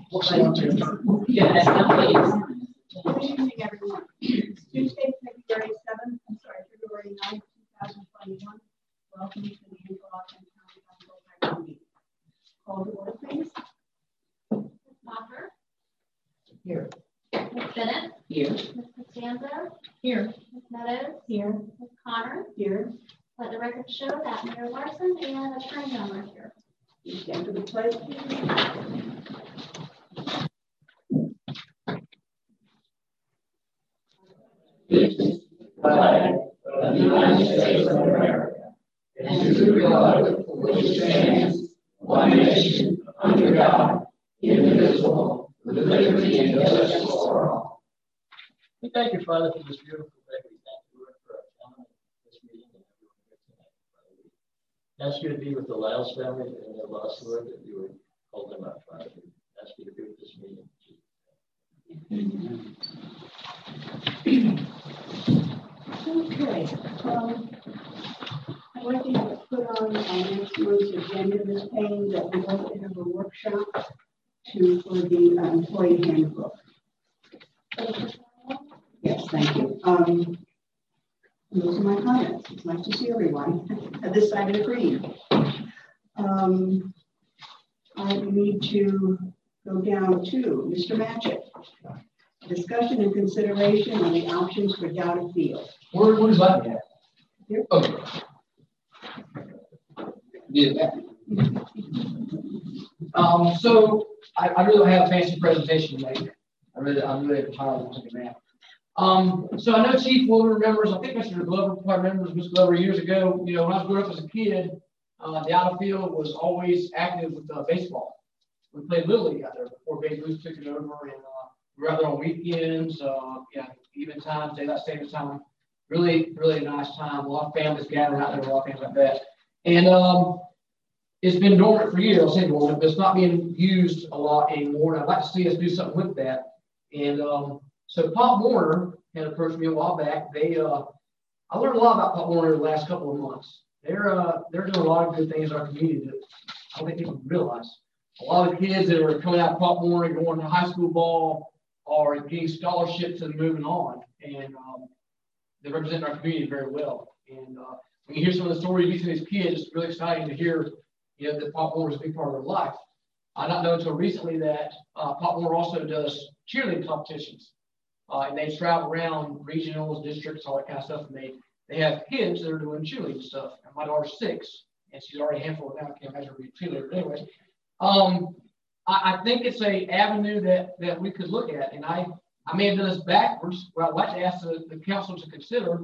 Yeah, that's not Good evening, everyone. It's Tuesday, February 9th, 2021. Welcome to the Interlochen County Council meeting. Call to order, please. Ms. Mocker? Here. Ms. Bennett? Here. Ms. Costanzo? Here. Ms. Meadows? Here. Ms. Connor? Here. Let the record show that Mayor Larson and Attorney Young are here. Please stand for the pledge, please. Flag of the United States of America, and to the republic for which it stands, one nation, under God, indivisible, with liberty and justice for all. We thank you, Father, for this beautiful day. We thank you, Lord, for our time in this meeting and everyone here tonight, Father. We ask you to be with the Lyles family and their lost, Lord, that you would hold them up, Father. We ask you to be with this meeting. Okay. I'd like to put on next month's agenda, Ms. Payne, that we want to have a workshop for the employee handbook. Yes, thank you. Those are my comments. It's nice to see everyone at this side of the green. I need to go down to Mr. Matchett. Discussion and consideration on the options for Dowda Field. Where's that at? Here. Okay. Yeah, that. So I really don't have a fancy presentation to make. I'm really tired of looking at that. So I know Chief Wilbur remembers, I think Mr. Glover probably remembers Mr. Glover years ago, you know, when I was growing up as a kid, the outfield was always active with baseball. We played Little League out there before Babe Ruth took it over, and we were out there on weekends, even times, daylight savings time. Really, really nice time. A lot of families gathering out there, a lot of things like that. And it's been dormant for years, I'll say dormant, but it's not being used a lot anymore. And I'd like to see us do something with that. And so Pop Warner had approached me a while back. I learned a lot about Pop Warner the last couple of months. They're doing a lot of good things in our community that I don't think people realize. A lot of kids that are coming out of Pop Warner and going to high school ball are getting scholarships and moving on. And they represent our community very well. And when you hear some of the stories of these kids, it's really exciting to hear, you know, that Pop Warner is a big part of their life. I did not know until recently that Pop Warner also does cheerleading competitions. And they travel around regionals, districts, all that kind of stuff. And they have kids that are doing cheerleading stuff. And my daughter's 6, and she's already a handful now. I can't imagine her being a cheerleader. But anyways, I think it's an avenue that we could look at. And I may have done this backwards. What I'd like to ask the council to consider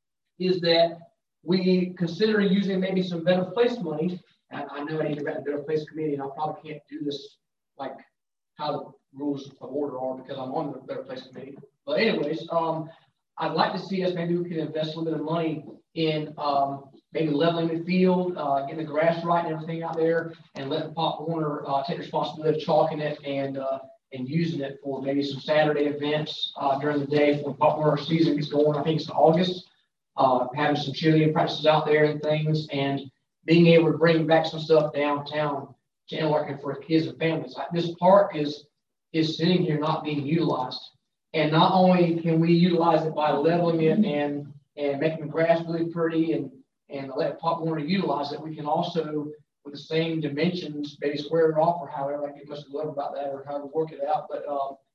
is that we consider using maybe some Better Place money. And I know I need to get the Better Place committee, and I probably can't do this like how the rules of order are because I'm on the Better Place committee. But anyways, I'd like to see us, maybe we can invest a little bit of money in maybe leveling the field, getting the grass right and everything out there, and letting Pop Warner take responsibility of chalking it and using it for maybe some Saturday events during the day when Pop Warner season gets going. I think it's in August, having some cheerleading practices out there and things, and being able to bring back some stuff downtown to Interlochen for kids and families. This park is sitting here not being utilized. And not only can we utilize it by leveling it and making the grass really pretty and let Pop Warner utilize it, we can also, with the same dimensions, maybe square it off or however, I get Mr. Glover about that or how to work it out, but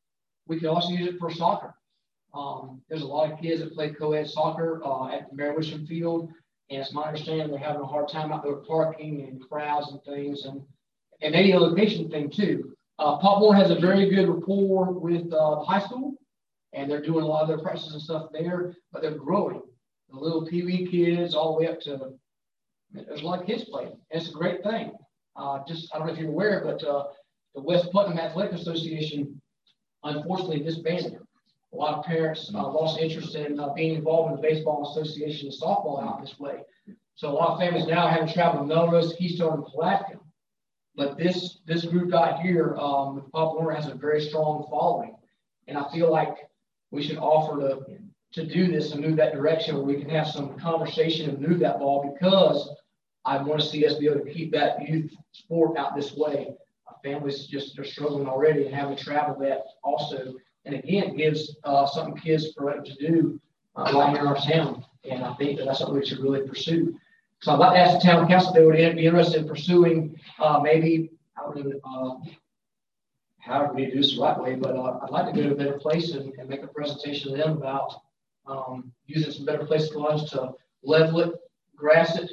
we can also use it for soccer. There's a lot of kids that play co-ed soccer at the Mary Wisham Field, and it's my understanding they're having a hard time out there with parking and crowds and things, and maybe a location thing too. Pop Warner has a very good rapport with the high school, and they're doing a lot of their practices and stuff there, but they're growing. The little Pee-wee kids all the way up to, there's a lot of kids playing. And it's a great thing. I don't know if you're aware, but the West Putnam Athletic Association, unfortunately, disbanded. A lot of parents lost interest in being involved in the baseball association and softball out this way. So a lot of families now having traveled to Melrose, Keystone, and Palatka. But this group out here with Pop Warner has a very strong following. And I feel like we should offer to do this and move that direction where we can have some conversation and move that ball, because I want to see us be able to keep that youth sport out this way families just are struggling already and having to travel that also. And again, gives some kids for them to do right here in our town. And I think that's something we should really pursue. So I'd like to ask the town council if they would be interested in pursuing maybe, I don't know, however we do this the right way, but I'd like to go to a better place and make a presentation to them about using some better place funds to level it, grass it,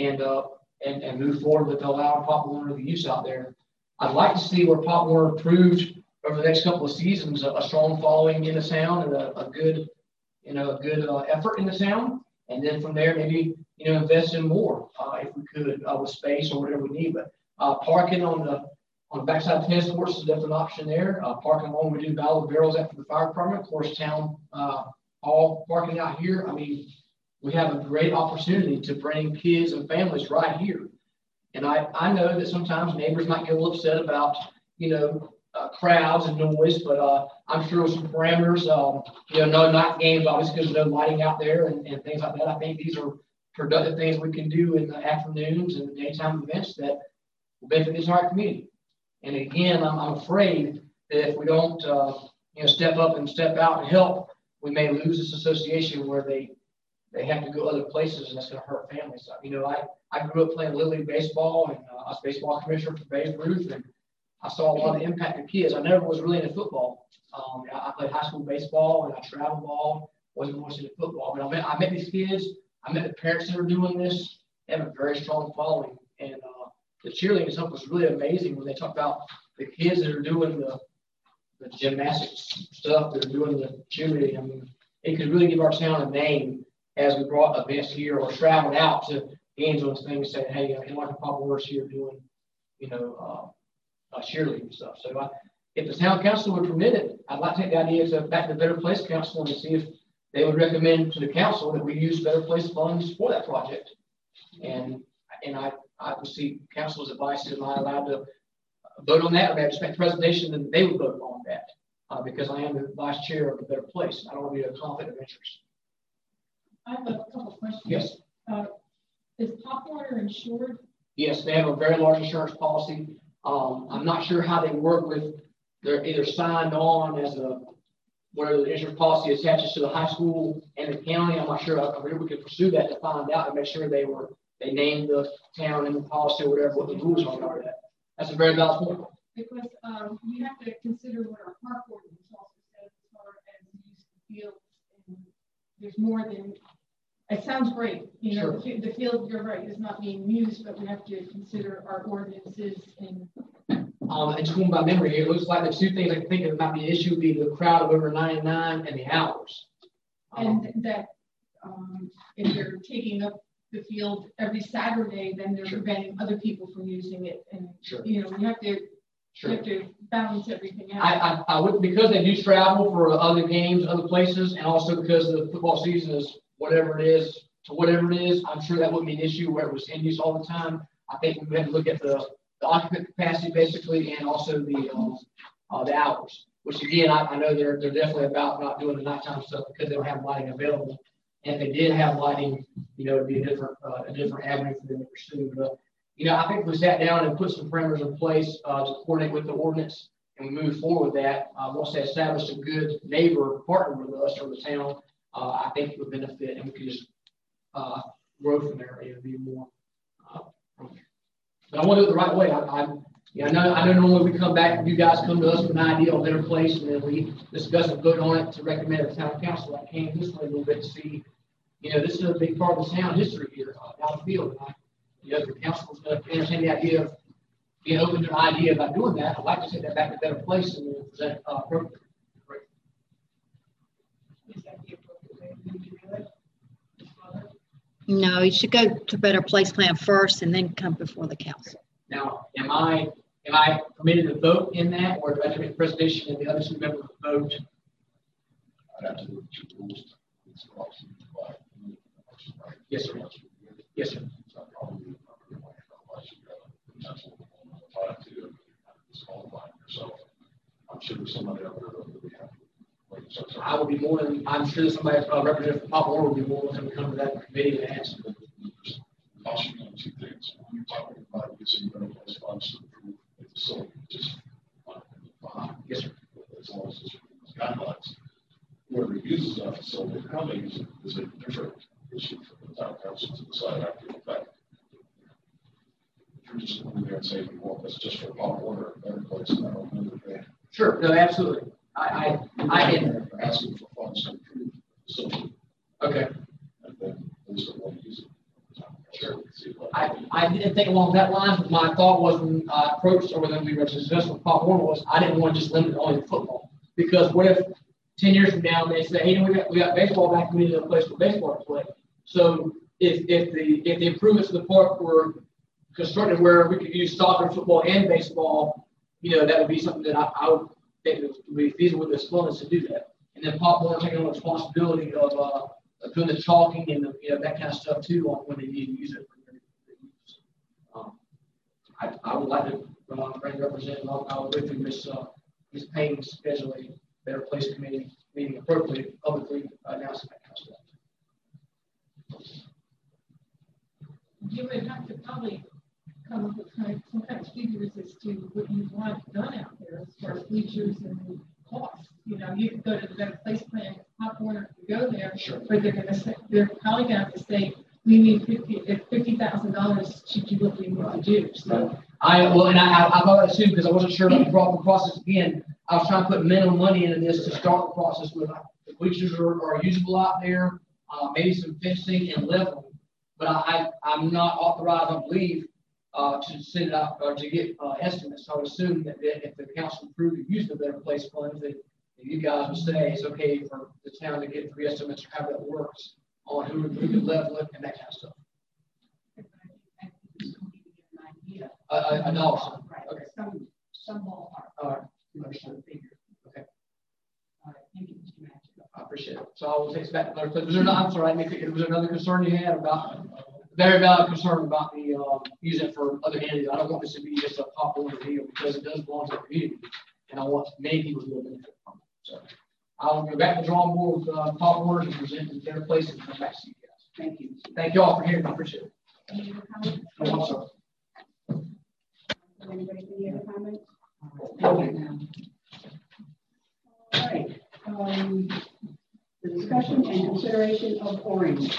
and move forward with allowing Pop Warner the use out there. I'd like to see where Pop Warner proved over the next couple of seasons a strong following in the town and a good effort in the town, and then from there maybe invest in more if we could with space or whatever we need. But parking on the backside of tennis courts is definitely an option there. Parking along we do Battle of Barrels after the fire department, of course, town hall parking out here. I mean, we have a great opportunity to bring kids and families right here. And I know that sometimes neighbors might get a little upset about, crowds and noise, but I'm sure with some parameters, no night games, obviously, because there's no lighting out there and things like that. I think these are productive things we can do in the afternoons and the daytime events that will benefit the entire community. And again, I'm afraid that if we don't, step up and step out and help, we may lose this association where they have to go other places, and that's going to hurt families. I grew up playing Little League baseball, and I was baseball commissioner for Babe Ruth, and I saw a lot of impact of kids. I never was really into football. I played high school baseball, and I travel ball. Wasn't much into football, but I met these kids. I met the parents that are doing this. They have a very strong following, and the cheerleading stuff was really amazing when they talk about the kids that are doing the gymnastics stuff, that are doing the cheerleading. I mean, it could really give our town a name as we brought events here or traveled out to games on things, saying, hey, like Pop Warner's here doing, cheerleading stuff. So if the town council would permit it, I'd like to take the idea back to the Better Place Council and see if they would recommend to the council that we use Better Place funds for that project. And I would see council's advice. Am I allowed to vote on that, or may I expect presentation and they would vote on that? Because I am the vice chair of the Better Place. I don't want to be a conflict of interest. I have a couple questions. Yes. Is Pop Warner insured? Yes, they have a very large insurance policy. I'm not sure how they work with. They're either signed on as where the insurance policy attaches to the high school and the county. I'm not sure. I mean, we could pursue that to find out and make sure they named the town in the policy or whatever, what the rules are about that. That's a very valid point. Because we have to consider what our park ordinance also says as far as the use of the field. And there's more than. It sounds great, Sure. The field, you're right, is not being used, but we have to consider our ordinances and. And just going by memory, it looks like the two things I can think of that might be an issue would be the crowd of over 99 and the hours. And that if they're taking up the field every Saturday, then they're preventing other people from using it. And, Sure. we have to balance everything out. I would, because they do travel for other games, other places, and also because the football season is whatever it is to whatever it is, I'm sure that wouldn't be an issue where it was in use all the time. I think we have to look at the occupant capacity basically, and also the hours, which again, I know they're definitely about not doing the nighttime stuff because they don't have lighting available. And if they did have lighting, it'd be a different avenue for them to pursue. But, I think if we sat down and put some parameters in place to coordinate with the ordinance and we move forward with that, once they establish a good neighbor partner with us or the town, I think it would benefit, and we could just grow from there. It would be more. But I want to do it the right way. I know normally we come back, you guys come to us with an idea on Better Place, and then we discuss and vote on it to recommend to the town council. I came this way a little bit to see, this is a big part of the town history here down the field. If the council is going to entertain the idea of being open to an idea about doing that, I'd like to take that back to Better Place and then present appropriately. No, you should go to Better Place Plan first and then come before the council. Now, am I permitted to vote in that, or do I have to make a presentation and the other two members vote? I'd have to look at your rules. Yes, sir. Yes, sir. I'm sure there's somebody out there that we have. I would be more than, I'm sure somebody, Representative Pop Warner would be more than to come to that committee and answer. Caution on two things. When you're talking about using Better Place funds to improve the facility, just that facility, how they use it is a different issue for the town council to decide after the fact. If you're just going there and saying, well, that's just for Pop Warner, every place, I don't know that they. Sure, no, absolutely. I didn't. Asking for funds to improve the facility, Okay. and then those that want to use it. Sure. I didn't think along that line, but my thought was when I approached, or when we were discussing with Pop Warner, was I didn't want to just limit it only to football. Because what if 10 years from now they say, hey, you know, we got baseball back, we need a place for baseball to play. So if the improvements to the park were constructed where we could use soccer, football, and baseball, you know, that would be something that I would think would be feasible with this funds to do that. And then Pop Warner taking on the responsibility of doing the chalking and the, you know, that kind of stuff too on when they need to use it. I would like to bring representative. I'll go through Ms. Payne's schedule a Better Place Committee meeting appropriately, publicly announcing that kind of stuff. You would have to probably come up with some kind of figures as to what you want done out there as far as bleachers and costs. You know, you could go to the Better Place plan, Pop Warner could go there, sure. But they're probably going to have to say, we need $50,000 to do what we need to do. So I thought that too, because I wasn't sure about the proper process. Again, I was trying to put minimum money into this to start the process with. The bleachers are usable out there, maybe some fencing and leveling, but I'm not authorized, I believe, to send it out or to get estimates. So I would assume that if the council approved to use the Better Place funds, that you guys would say it's okay for the town to get 3 estimates or how that works on who could level it and that kind of stuff. A dollar. Right. Okay. Some ballpark. All right. Understood. Okay. All right. Thank you, Mr. Matthew. I appreciate it. So I will take it back to Better Place. Was there I'm sorry, was there another concern you had about very valid concern about the using it for other entities? I don't want this to be just a Pop Warner deal because it does belong to the community, and I want many people to benefit from it. So I will go back to the drawing board with Pop Warner and present in Better Place and come back to you guys. Thank you. Thank you all for hearing me. I appreciate it. Any other comments? No, I'm sorry. Anybody any other comments? Okay. All right. The discussion and consideration of orange.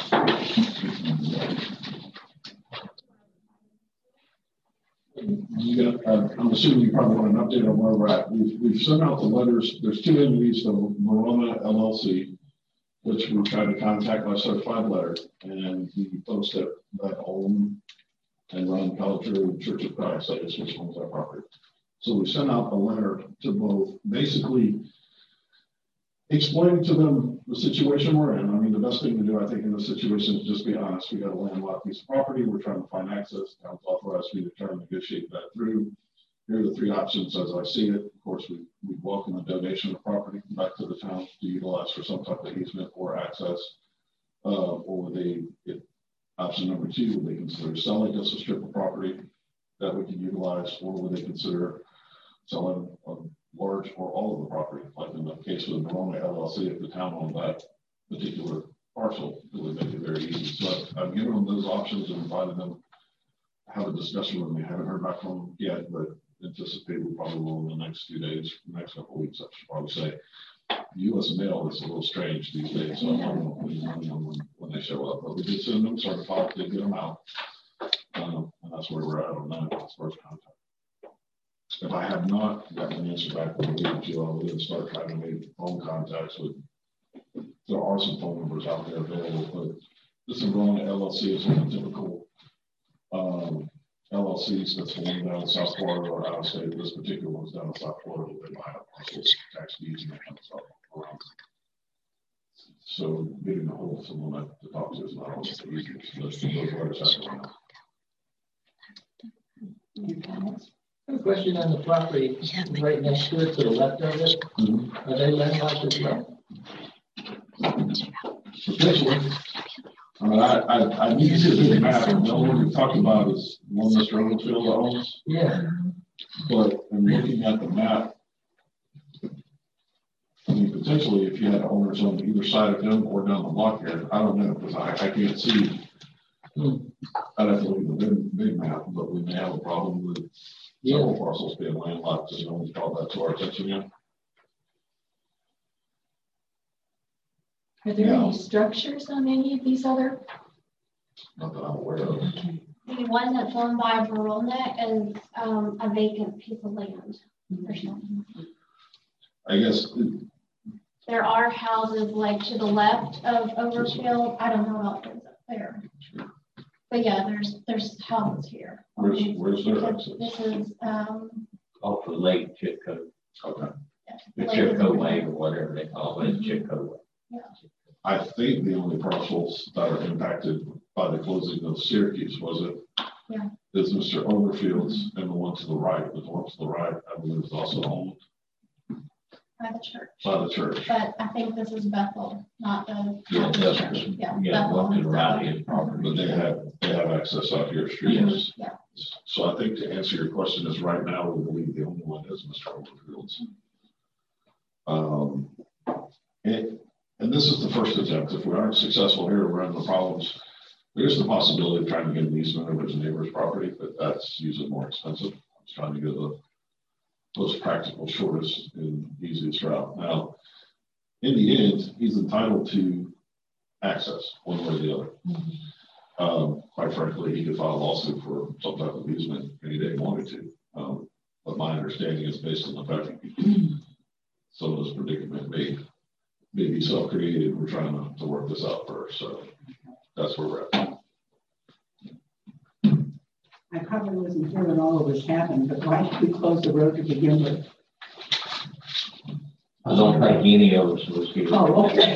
I'm assuming you probably want an update on where we're at. We've sent out the letters. There's 2 entities, the Verona LLC, which we tried to contact by certified letter, and the folks that own and run Pelletry Church of Christ, I guess, which owns our property. So we sent out a letter to both, basically explaining to them the situation we're in. I mean, the best thing to do, I think, in this situation is just be honest. We got a landlocked piece of property. We're trying to find access. Town's authorized me to try to negotiate that through. Here are the 3 options as I see it. Of course, we welcome a donation of property back to the town to utilize for some type of easement or access. Or option number 2, would they consider selling us a strip of property that we can utilize, or would they consider selling a large or all of the property? Like in the case of the Verona LLC, if the town owned that particular parcel, it would make it very easy. So I've given them those options and invited them to have a discussion with me. I haven't heard back from them yet, but anticipate we probably will in the next few days, the next couple of weeks, I should probably say. U.S. mail is a little strange these days, so I don't know when they show up. But we did send them certified, did get them out, and that's where we're at on that as far as contact. If I have not gotten an answer back from the week, I'll then start trying to make phone contacts with. There are some phone numbers out there available, but this Verona LLC is one of the typical LLCs that's the one down in South Florida or out of state. This particular one's down in South Florida. They buy up parcels, tax deeds, and that kind of stuff. So getting a hold of someone to talk to is not always the easiest. Those letters have to come out. I have a question on the property right next to it, to the left of it. Are they landlocked as well? Potentially. I need to see a big map. The only one we talked about is one Mr. Owensfield owns. Yeah. But in looking at the map, I mean, potentially if you had owners on either side of him or down the block here, I don't know, because I can't see. I'd have to look at the big map, but we may have a problem with several parcels being landlocked, because no one's brought that to our attention yet. Are there No. any structures on any of these other? Not that I'm aware of. The one that's owned by Rural Net is a vacant piece of land. I guess, There are houses like to the left of Overfield. I don't know about those up there. But yeah, there's houses here. where's their This access? this is, Off of Lake Chitco, Okay. the Chitco Way or whatever they call it, Chitco Way. I think the only parcels that are impacted by the closing of Syracuse was it? Yeah. Is Mr. Overfield's and the one to the right, but the one to the right, I believe is also owned by the church. by the church. But I think this is Bethel, not the. Yeah, not the that's, church. Yeah. yeah, Bethel one to the owns right that is property. But they have access out here streets. Yeah. So I think to answer your question is right now, we believe the only one is Mr. Overfield's. And this is the first attempt. If we aren't successful here, we're having the problems. There's the possibility of trying to get an easement over his neighbor's property, but that's usually more expensive. I'm trying to get the most practical, shortest, and easiest route. Now, in the end, he's entitled to access one way or the other. Quite frankly, he could file a lawsuit for some type of easement any day he wanted to. But my understanding is based on the fact that some of this predicament may be self-created. We're trying to work this out first. So that's where we're at. I probably wasn't here when all of this happened, but why did we close the road to begin with? I don't think any of us was here. Oh, okay.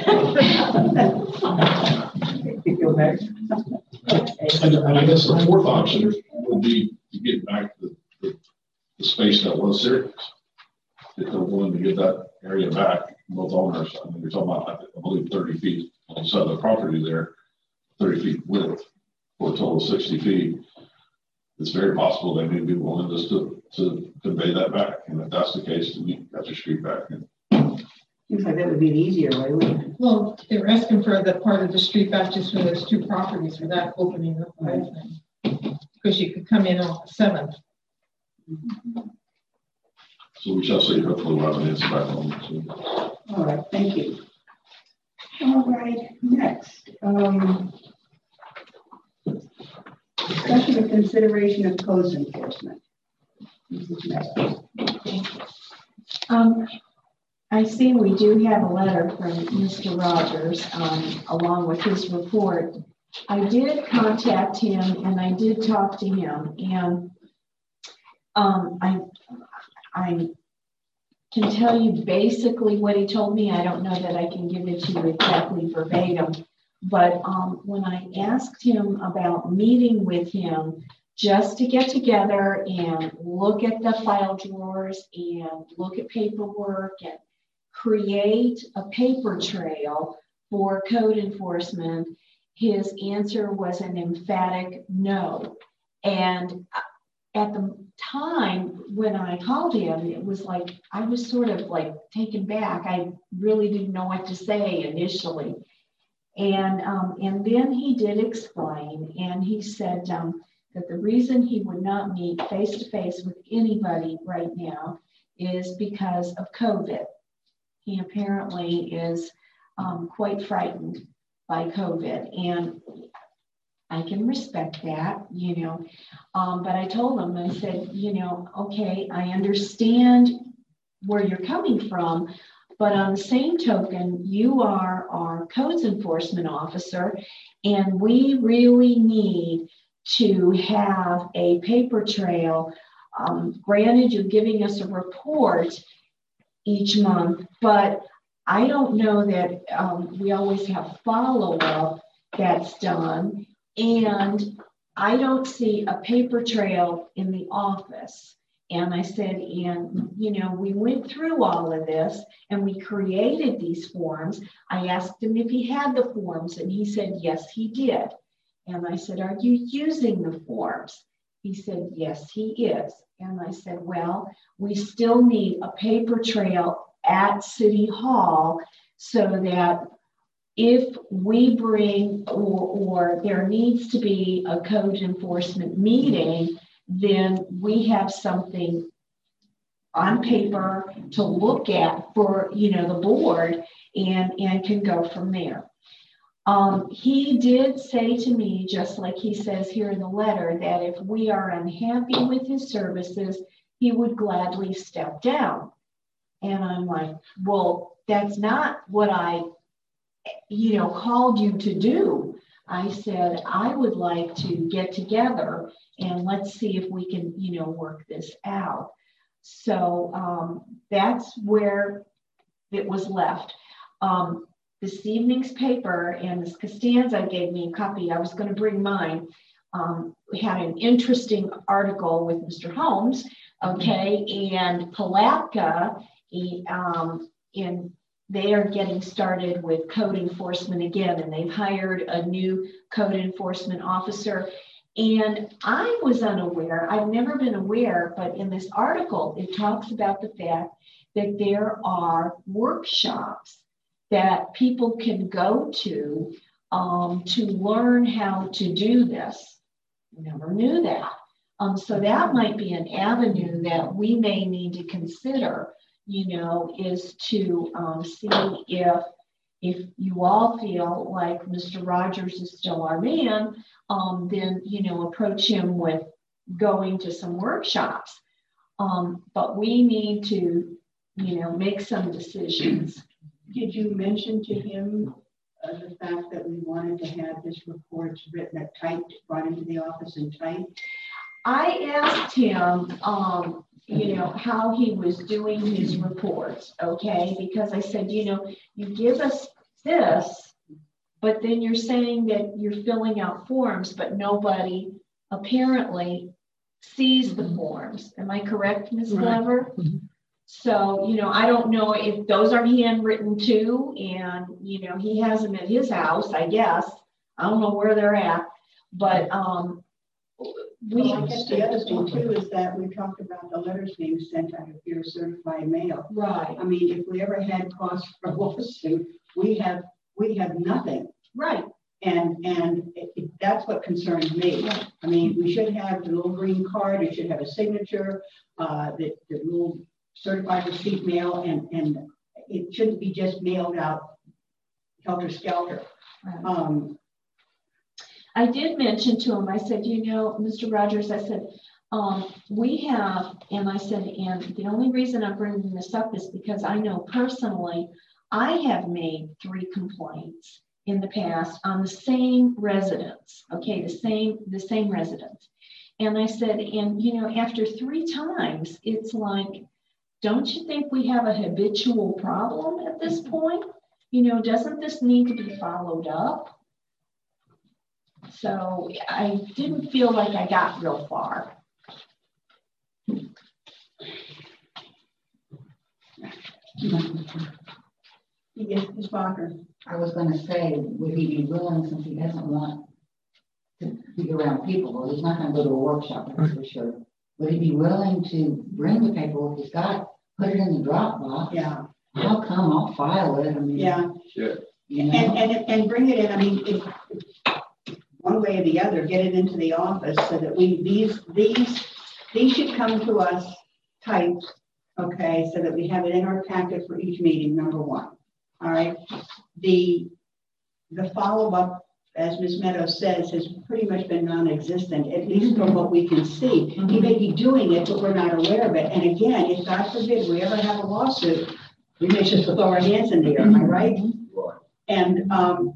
You feel better? And I guess the fourth option would be to get back the space that was Syracuse. If they're willing to give that area back, both owners, I mean, you're talking about, I believe, 30 feet on the side of the property there, 30 feet width for a total of 60 feet. It's very possible they may be willing just to convey that back. And if that's the case, then you got your street back. Seems like that would be an easier way, wouldn't it? Well, they were asking for the part of the street back just for those two properties without opening up the whole thing. Because you could come in on the 7th. So we shall see. Hopefully we'll have an answer back on that soon. All right, thank you. All right, next. Discussion of consideration of codes enforcement. Mrs. Meadows. I see we do have a letter from Mr. Rogers along with his report. I did contact him and I did talk to him, and I can tell you basically what he told me. I don't know that I can give it to you exactly verbatim, but when I asked him about meeting with him just to get together and look at the file drawers and look at paperwork and create a paper trail for code enforcement, his answer was an emphatic no. And at the time when I called him, it was like, I was sort of like taken back. I really didn't know what to say initially. And then he did explain, and he said that the reason he would not meet face-to-face with anybody right now is because of COVID. He apparently is quite frightened by COVID, and I can respect that, you know, but I told him, I said, you know, okay, I understand where you're coming from, but on the same token, you are our codes enforcement officer, and we really need to have a paper trail. Granted, you're giving us a report each month, but I don't know that we always have follow-up that's done. And I don't see a paper trail in the office. And I said, and you know, we went through all of this and we created these forms. I asked him if he had the forms, and he said, yes, he did. And I said, are you using the forms? He said, yes, he is. And I said, well, we still need a paper trail at City Hall so that if we bring or there needs to be a code enforcement meeting, then we have something on paper to look at for, you know, the board and can go from there. He did say to me, just like he says here in the letter, that if we are unhappy with his services, he would gladly step down. And I'm like, well, that's not what I, you know, called you to do. I said, I would like to get together and let's see if we can, you know, work this out. So that's where it was left. This evening's paper, and Ms. Costanza gave me a copy. I was going to bring mine. We had an interesting article with Mr. Holmes, okay, and Palatka, they are getting started with code enforcement again, and they've hired a new code enforcement officer. And I was unaware, I've never been aware, but in this article, it talks about the fact that there are workshops that people can go to learn how to do this. Never knew that. So that might be an avenue that we may need to consider, you know, is to see if you all feel like Mr. Rogers is still our man, then, you know, approach him with going to some workshops. But we need to, you know, make some decisions. Did you mention to him the fact that we wanted to have this report written, typed, brought into the office and typed? I asked him, you know, how he was doing his reports, okay? Because I said, you know, you give us this, but then you're saying that you're filling out forms, but nobody apparently sees the forms. Am I correct, Ms. Glover? Mm-hmm. So, you know, I don't know if those are handwritten too, and, you know, he has them at his house, I guess. I don't know where they're at, but Well, I guess the other thing too is that we talked about the letters being sent out of your certified mail. right, I mean, if we ever had costs for a lawsuit, we have nothing. right. And that's what concerns me. Right. I mean, we should have the little green card. It should have a signature, the little certified receipt mail, and it shouldn't be just mailed out helter-skelter. Right. I did mention to him, I said, you know, Mr. Rogers, I said, we have, and I said, and the only reason I'm bringing this up is because I know personally, I have made 3 complaints in the past on the same residents, okay, the same residents. And I said, and, you know, after 3 times, it's like, don't you think we have a habitual problem at this point? You know, doesn't this need to be followed up? So I didn't feel like I got real far. Yes, Ms. Barker. I was going to say, would he be willing, since he doesn't want to be around people, well, he's not going to go to a workshop, that's for sure. Would he be willing to bring the paperwork he's got, put it in the Dropbox? Yeah. How come? I'll file it. I mean, Yeah. Sure. You know? And bring it in. I mean, if one way or the other, get it into the office so that these should come to us typed, okay, so that we have it in our packet for each meeting, number 1. All right. The follow-up, as Ms. Meadows says, has pretty much been non-existent, at least from what we can see. He may be doing it, but we're not aware of it. And again, if God forbid we ever have a lawsuit, we may just throw our hands in the air, am I right? And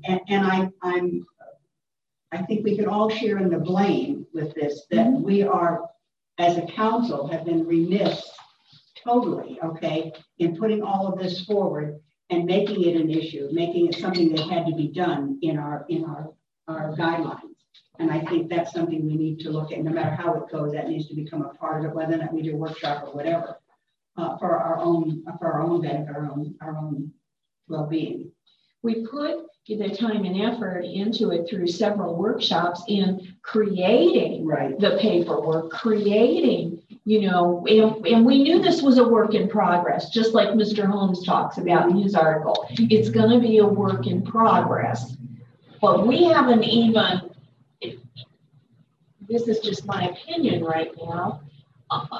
I think we can all share in the blame with this, that we are, as a council, have been remiss totally, okay, in putting all of this forward and making it an issue, making it something that had to be done in our guidelines. And I think that's something we need to look at. No matter how it goes, that needs to become a part of it, whether or not we do a workshop or whatever, for our own benefit, our own well-being. We put the time and effort into it through several workshops in creating the paperwork, creating, you know, and we knew this was a work in progress, just like Mr. Holmes talks about in his article. It's going to be a work in progress, but we haven't even, this is just my opinion right now,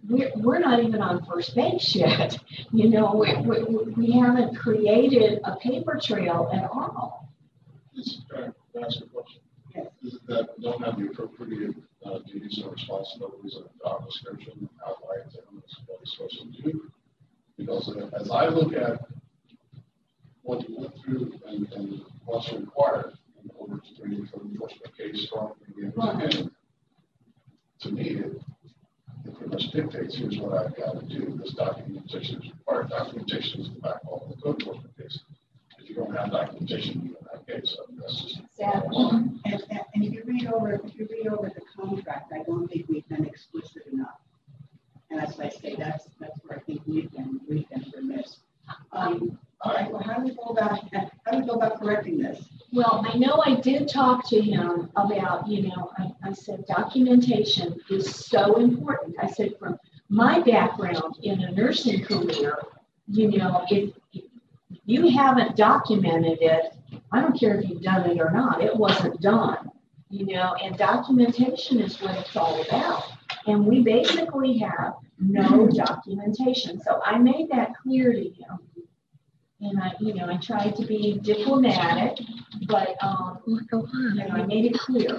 we're not even on first base yet. You know, we haven't created a paper trail at all. Can I ask a question? Yes. Is that don't have the appropriate duties and responsibilities of the job description outlined in what it's supposed to do? Because as I look at what you went through and what's required in order to bring a code enforcement case from the beginning, to me, it pretty much dictates here's what I've got to do. This documentation is required. Documentation is the backbone of the code enforcement case. If you don't have documentation, you don't have case. So that's just Exactly. And if you read over the contract, I don't think we've been explicit enough. And as I say, that's where I think we've been remiss. All right. Well, how do we go about correcting this? Well, I know I did talk to him about, you know, I said documentation is so important. I said from my background in a nursing career, you know, if you haven't documented it, I don't care if you've done it or not, it wasn't done, you know, and documentation is what it's all about. And we basically have no documentation. So I made that clear to him. And I tried to be diplomatic, but, you know, I made it clear.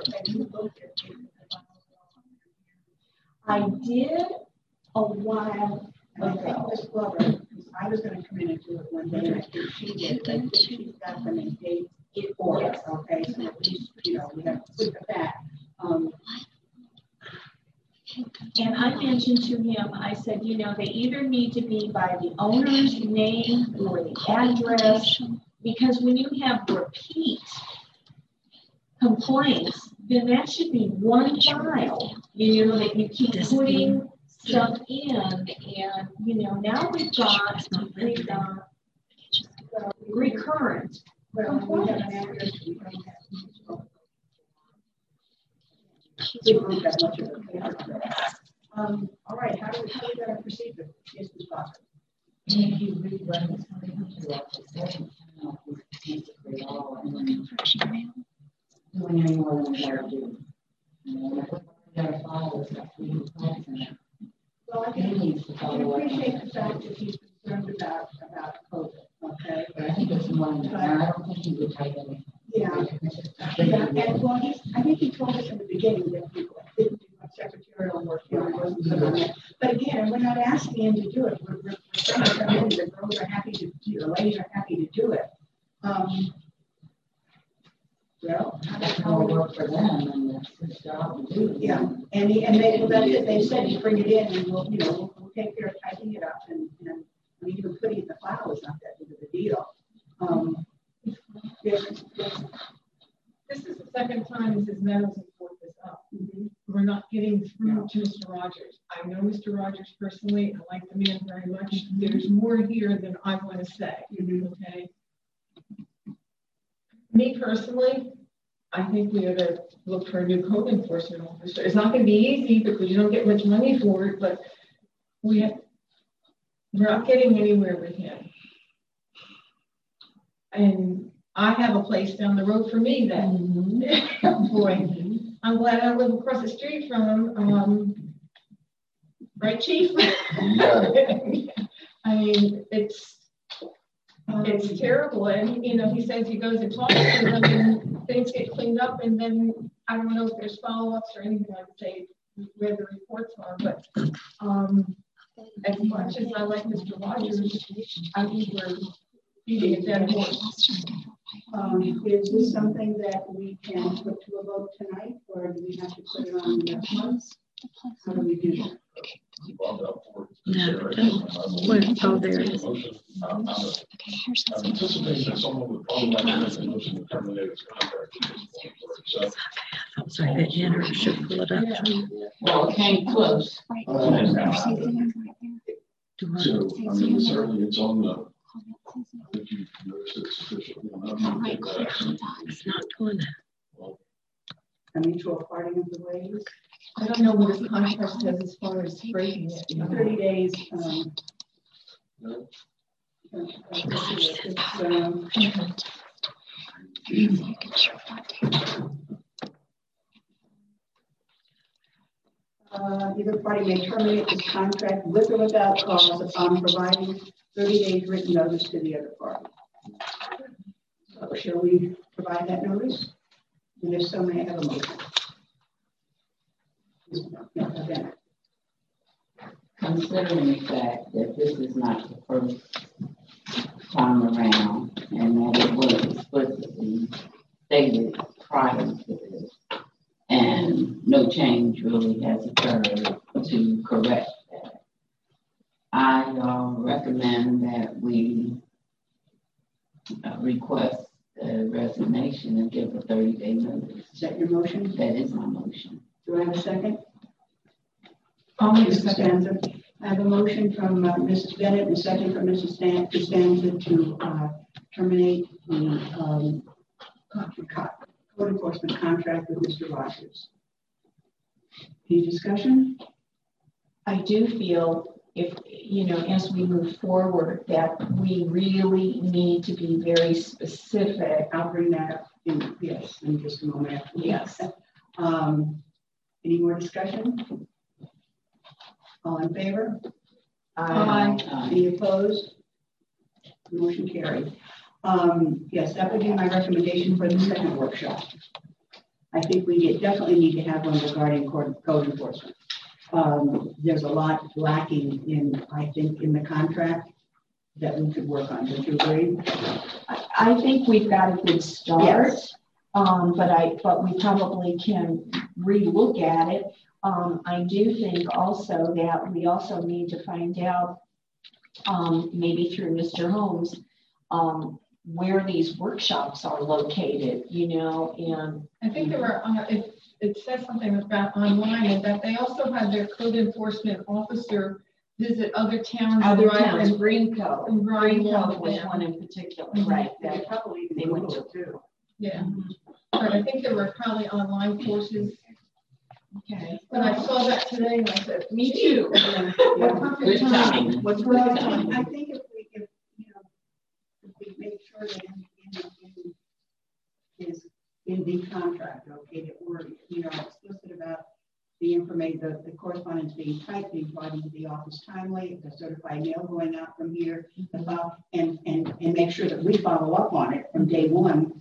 I did a while ago. Ms. Glover, I was going to come in and do it one day, and I think she did. I think she's got them in date for us, okay? So at least, you know, we have to look at that. And I mentioned to him, I said, you know, they either need to be by the owner's name or the address, because when you have repeat complaints, then that should be one file, you know, that you keep putting stuff in. And, you know, now we've got recurrent complaints. All right, how do we gotta proceed with this process? If you rerun this, how many times do you have to say, basically all, and then doing any more than we gotta do? You know, like, we gotta follow this, like, we need plans in it. Well, I can appreciate the fact that he's concerned about COVID, okay? But I think it's more than that, I don't think he would type anything. Yeah. And well, I think he told us in the beginning that he didn't do much secretarial work here, wasn't good on that. But again, we're not asking him to do it. We're saying that the girls are happy to do, the ladies are happy to do it. Well, That's more work for them, and that's his job to do. yeah, and that's it. They said you bring it in, and we'll take care of typing it up, and I mean, even putting it in the file is not that big of a deal. This is the second Mrs. Meadows has brought this up. We're not getting through to Mr. Rogers. I know Mr. Rogers personally. I like the man very much. There's more here than I want to say. Okay. Me personally, I think we ought to look for a new code enforcement officer. It's not going to be easy because you don't get much money for it, but we're not getting anywhere with him. And I have a place down the road for me that, boy, I'm glad I live across the street from him. Right, Chief? Yeah. I mean, it's terrible. And, you know, he says he goes and talks to them and things get cleaned up. And then I don't know if there's follow-ups or anything like say where the reports are. But as much as I like Mr. Rogers, I think we're beating a dead horse. Is this something that we can put to a vote tonight, or do we have to put it on the next month? How do we do that? Oh, there it is. I'm anticipating that someone would probably like to make a motion to terminate his contract. So, I'm sorry, that Jennifer should pull it up. Well, it came close. so, I mean, certainly it's on the, if you notice it's sufficiently enough. It's not doing that. Well, A mutual parting of the ways. I don't know what his contract says as far as breaking it. 30 days. Either party may terminate this contract with or without cause upon providing 30 days written notice to the other party. So shall we provide that notice? And if so, may I have a motion? Again. Considering the fact that this is not the first time around and that it was explicitly stated prior to this, and no change really has occurred to correct that, I recommend that we request a resignation and give a 30-day notice. Is that your motion? That is my motion. Do I have a second? I'll make a Mrs. second. Stanza. I have a motion from Mrs. Bennett and a second from Mrs. Stanza to terminate the code enforcement contract with Mr. Rogers. Any discussion? I do feel if, as we move forward, that we really need to be very specific. I'll bring that up in just a moment. Yes. Any more discussion? All in favor? Aye. Any opposed? Motion carried. Yes, that would be my recommendation for the second workshop. I think we definitely need to have one regarding code enforcement. There's a lot lacking I think, in the contract that we could work on. Don't you agree? I think we've got a good start. Yes. But we probably can relook at it. I do think also that we also need to find out, maybe through Mr. Holmes, where these workshops are located, and I think there were, it says something about online, and that they also had their code enforcement officer visit other towns. Greenco. And Greenco was one in particular, right? They probably they went to too. Yeah. But I think there were probably online courses. Okay. But I saw that today and I said, me too. What perfect Good time. timing. What's Good perfect timing. time? I think if we make sure that in the contract, okay, that we're, explicit about the information, the correspondence being typed, being brought into the office timely, the certified mail going out from here, and make sure that we follow up on it from day one.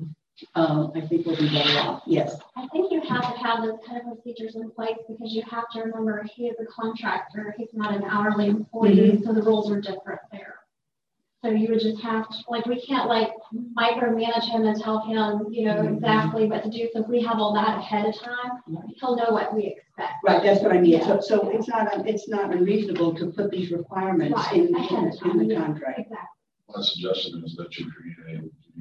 I think we'll be better off. Yes. I think you have to have those kind of procedures in place because you have to remember he is a contractor. He's not an hourly employee, so the rules are different there. So you would just have to, we can't micromanage him and tell him, exactly what to do. So if we have all that ahead of time, he'll know what we expect. Right, that's what I mean. Yeah. So it's not unreasonable to put these requirements in the contract. Exactly. My suggestion is that you create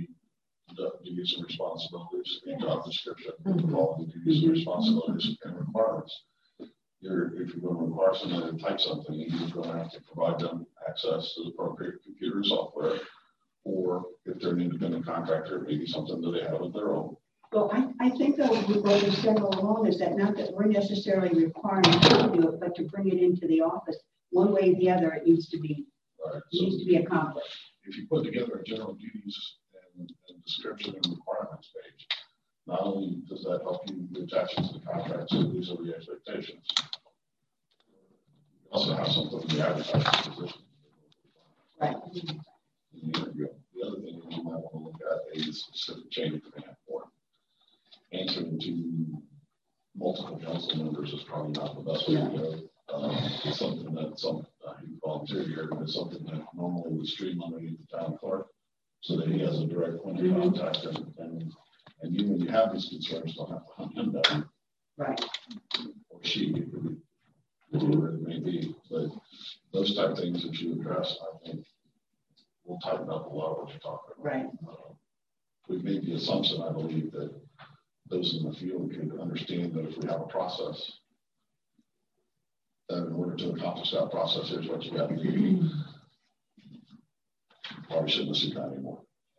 duties and responsibilities, a job description, all the duties and responsibilities and requirements. If you're going to require somebody to type something, you're going to have to provide them access to the appropriate computer software, or if they're an independent contractor, maybe something that they have of their own. Well, I think though what we said all along is that not that we're necessarily requiring them to do it, but to bring it into the office one way or the other, it needs to be accomplished. If you put together a general duties and description and requirements page, not only does that help you attach it to the contract, so these are the expectations. You also have something in the advertising position. Right. The other thing you might want to look at is specific chain of command form. Answering to multiple council members is probably not the best way to go. It's something that he volunteered here, but it's something that normally would stream underneath the town clerk, so that he has a direct point of contact, and you, when you have these concerns, don't have to hunt him down. Right. Or she, whatever it may be. But those type of things that you address, I think, will tighten up a lot of what you're talking about. Right. We've made the assumption, I believe, that those in the field can understand that if we have a process, that in order to accomplish that process, here's what you have to do. Probably shouldn't see that anymore.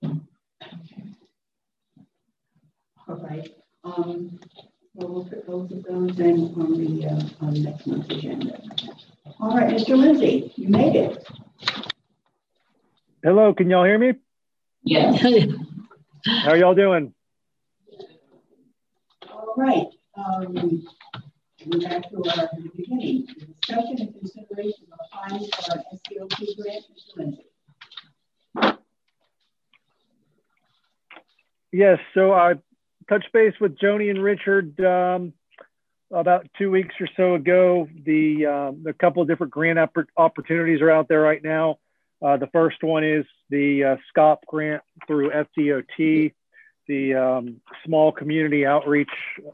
All right. Well, we'll put both of those in on next month's agenda. All right, Mr. Lindsay, you made it. Hello, can y'all hear me? Yes. How are y'all doing? All right. We're back to the beginning. The discussion and consideration of applying for our SDOT grant, Mr. Lindsay. Yes, so I touched base with Joni and Richard about 2 weeks or so ago. The couple of different grant opportunities are out there right now. The first one is the SCOP grant through FDOT, the small community outreach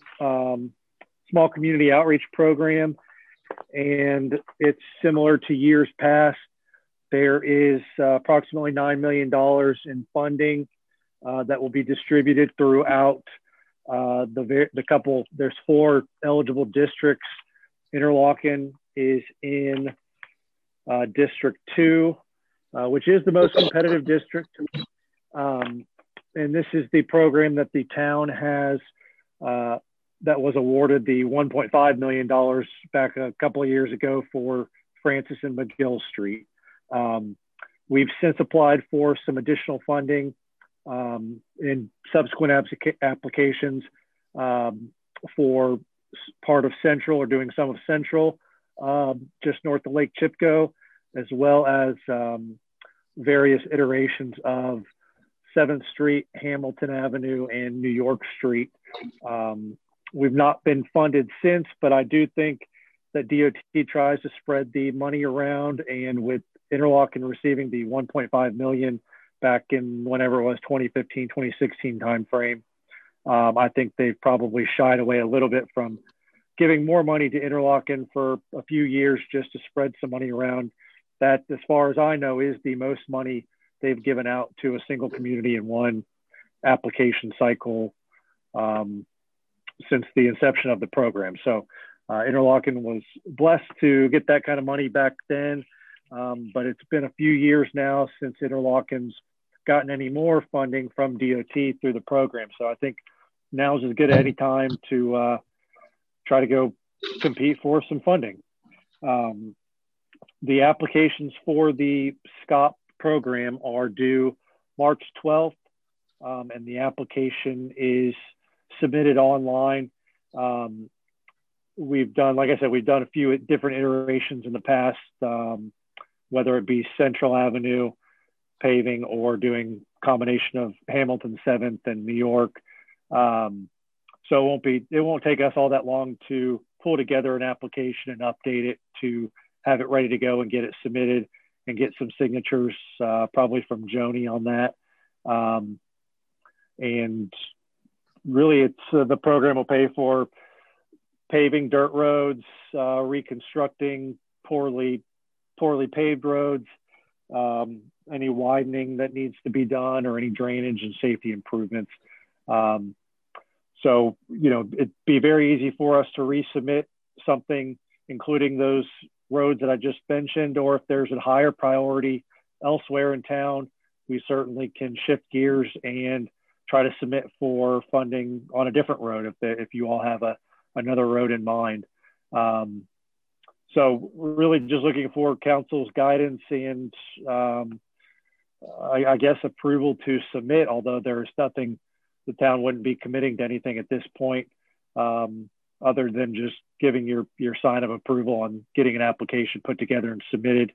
program, and it's similar to years past. There is approximately $9 million in funding that will be distributed throughout the couple. There's 4 eligible districts. Interlochen is in District 2, which is the most competitive district. And this is the program that the town has that was awarded the $1.5 million back a couple of years ago for Francis and McGill Street. We've since applied for some additional funding in subsequent applications for part of Central, or doing some of Central, just north of Lake Chipko, as well as various iterations of 7th Street, Hamilton Avenue, and New York Street. We've not been funded since, but I do think that DOT tries to spread the money around, and with Interlochen receiving the $1.5 million back in whenever it was 2015, 2016 timeframe, I think they've probably shied away a little bit from giving more money to Interlochen for a few years just to spread some money around. That, as far as I know, is the most money they've given out to a single community in one application cycle since the inception of the program. So Interlochen was blessed to get that kind of money back then, but it's been a few years now since Interlochen's gotten any more funding from DOT through the program. So I think now's as good any time to try to go compete for some funding. The applications for the SCOP program are due March 12th, and the application is submitted online. We've done, like I said, we've done a few different iterations in the past, whether it be Central Avenue paving or doing combination of Hamilton 7th and New York. So it won't take us all that long to pull together an application and update it to have it ready to go and get it submitted and get some signatures, probably from Joni on that. And really it's the program will pay for paving dirt roads, reconstructing poorly paved roads, any widening that needs to be done, or any drainage and safety improvements. So, it'd be very easy for us to resubmit something, including those roads that I just mentioned, or if there's a higher priority elsewhere in town, we certainly can shift gears and try to submit for funding on a different road if you all have another road in mind. So really just looking for council's guidance and I guess approval to submit, although there's nothing, the town wouldn't be committing to anything at this point, other than just giving your sign of approval on getting an application put together and submitted.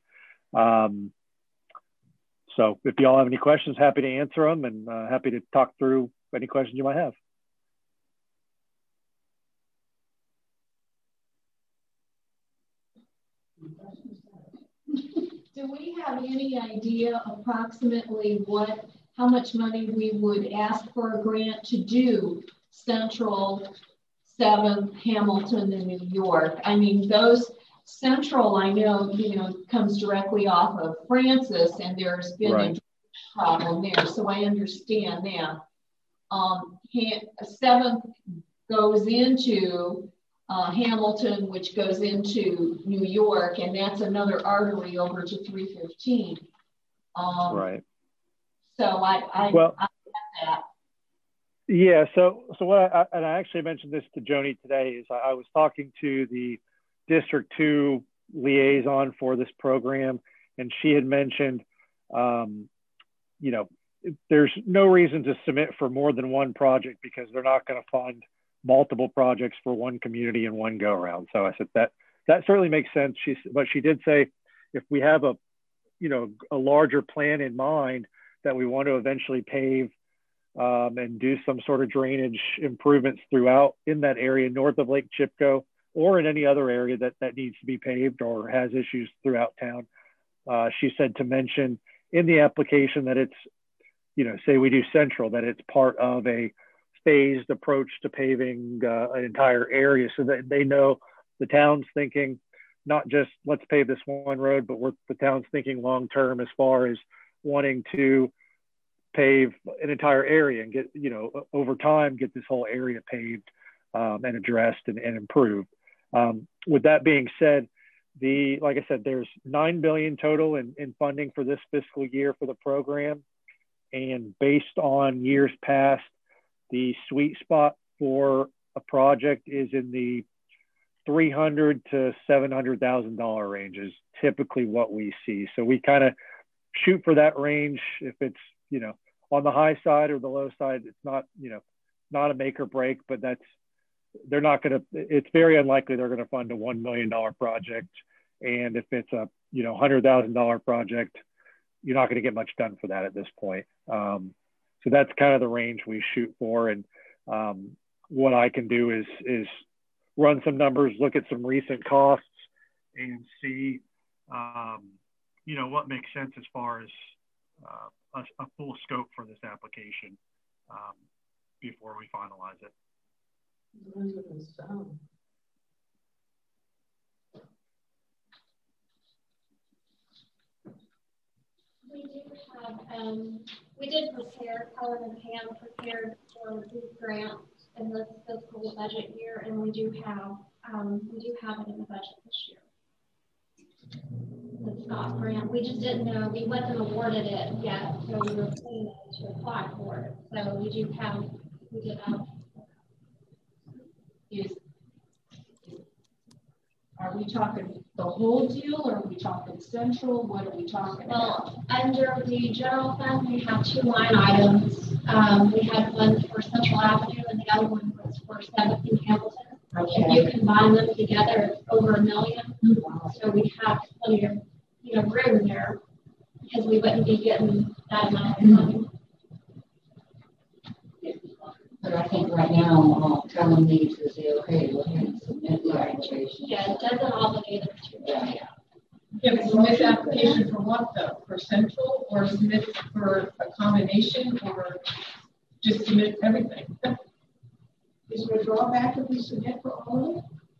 So if y'all have any questions, happy to answer them, and happy to talk through any questions you might have. Do we have any idea approximately how much money we would ask for a grant to do Central, 7th, Hamilton, and New York? I mean, those Central, I know, comes directly off of Francis, and there's been a problem there, so I understand that. 7th goes into Hamilton, which goes into New York, and that's another artery over to 315. Right. So I get that. Yeah. So what I actually mentioned this to Joni today is I was talking to the District 2 liaison for this program, and she had mentioned, there's no reason to submit for more than one project because they're not going to fund multiple projects for one community and one go around. So I said that certainly makes sense. But she did say if we have a larger plan in mind that we want to eventually pave and do some sort of drainage improvements throughout in that area north of Lake Chipko or in any other area that needs to be paved or has issues throughout town. She said to mention in the application that it's, say we do Central, that it's part of a phased approach to paving an entire area so that they know the town's thinking not just let's pave this one road, but the town's thinking long-term as far as wanting to pave an entire area and get, over time, get this whole area paved and addressed and improved. With that being said, like I said, there's $9 billion total in funding for this fiscal year for the program. And based on years past, the sweet spot for a project is in the $300,000 to $700,000 range is typically what we see. So we kind of shoot for that range. If it's, on the high side or the low side, it's not, not a make or break, but it's very unlikely they're going to fund a $1 million project. And if it's a, $100,000 project, you're not going to get much done for that at this point. So that's kind of the range we shoot for. And what I can do is run some numbers, look at some recent costs and see, what makes sense as far as a full scope for this application before we finalize it. We do have, we did prepare, Colin and Pam prepared for these grants in this fiscal budget year, and we do have it in the budget this year. The Scott grant, we just didn't know, we wasn't awarded it yet, so we were planning to apply for it. So we did have. Are we talking the whole deal, or are we talking Central? What are we talking about? Under the general fund, we have two line items. We had one for Central Avenue, and the other one was for 7th and Hamilton. Okay. If you combine them together, it's over $1 million. Wow. So we have plenty of room there because we wouldn't be getting that amount of money. But I think right now, Colin needs to say, okay, go ahead and submit the application. Yeah, it doesn't obligate us to. Yeah, submit the application for what though? For Central, or submit for a combination, or just submit everything? Is there a drawback if we submit for all of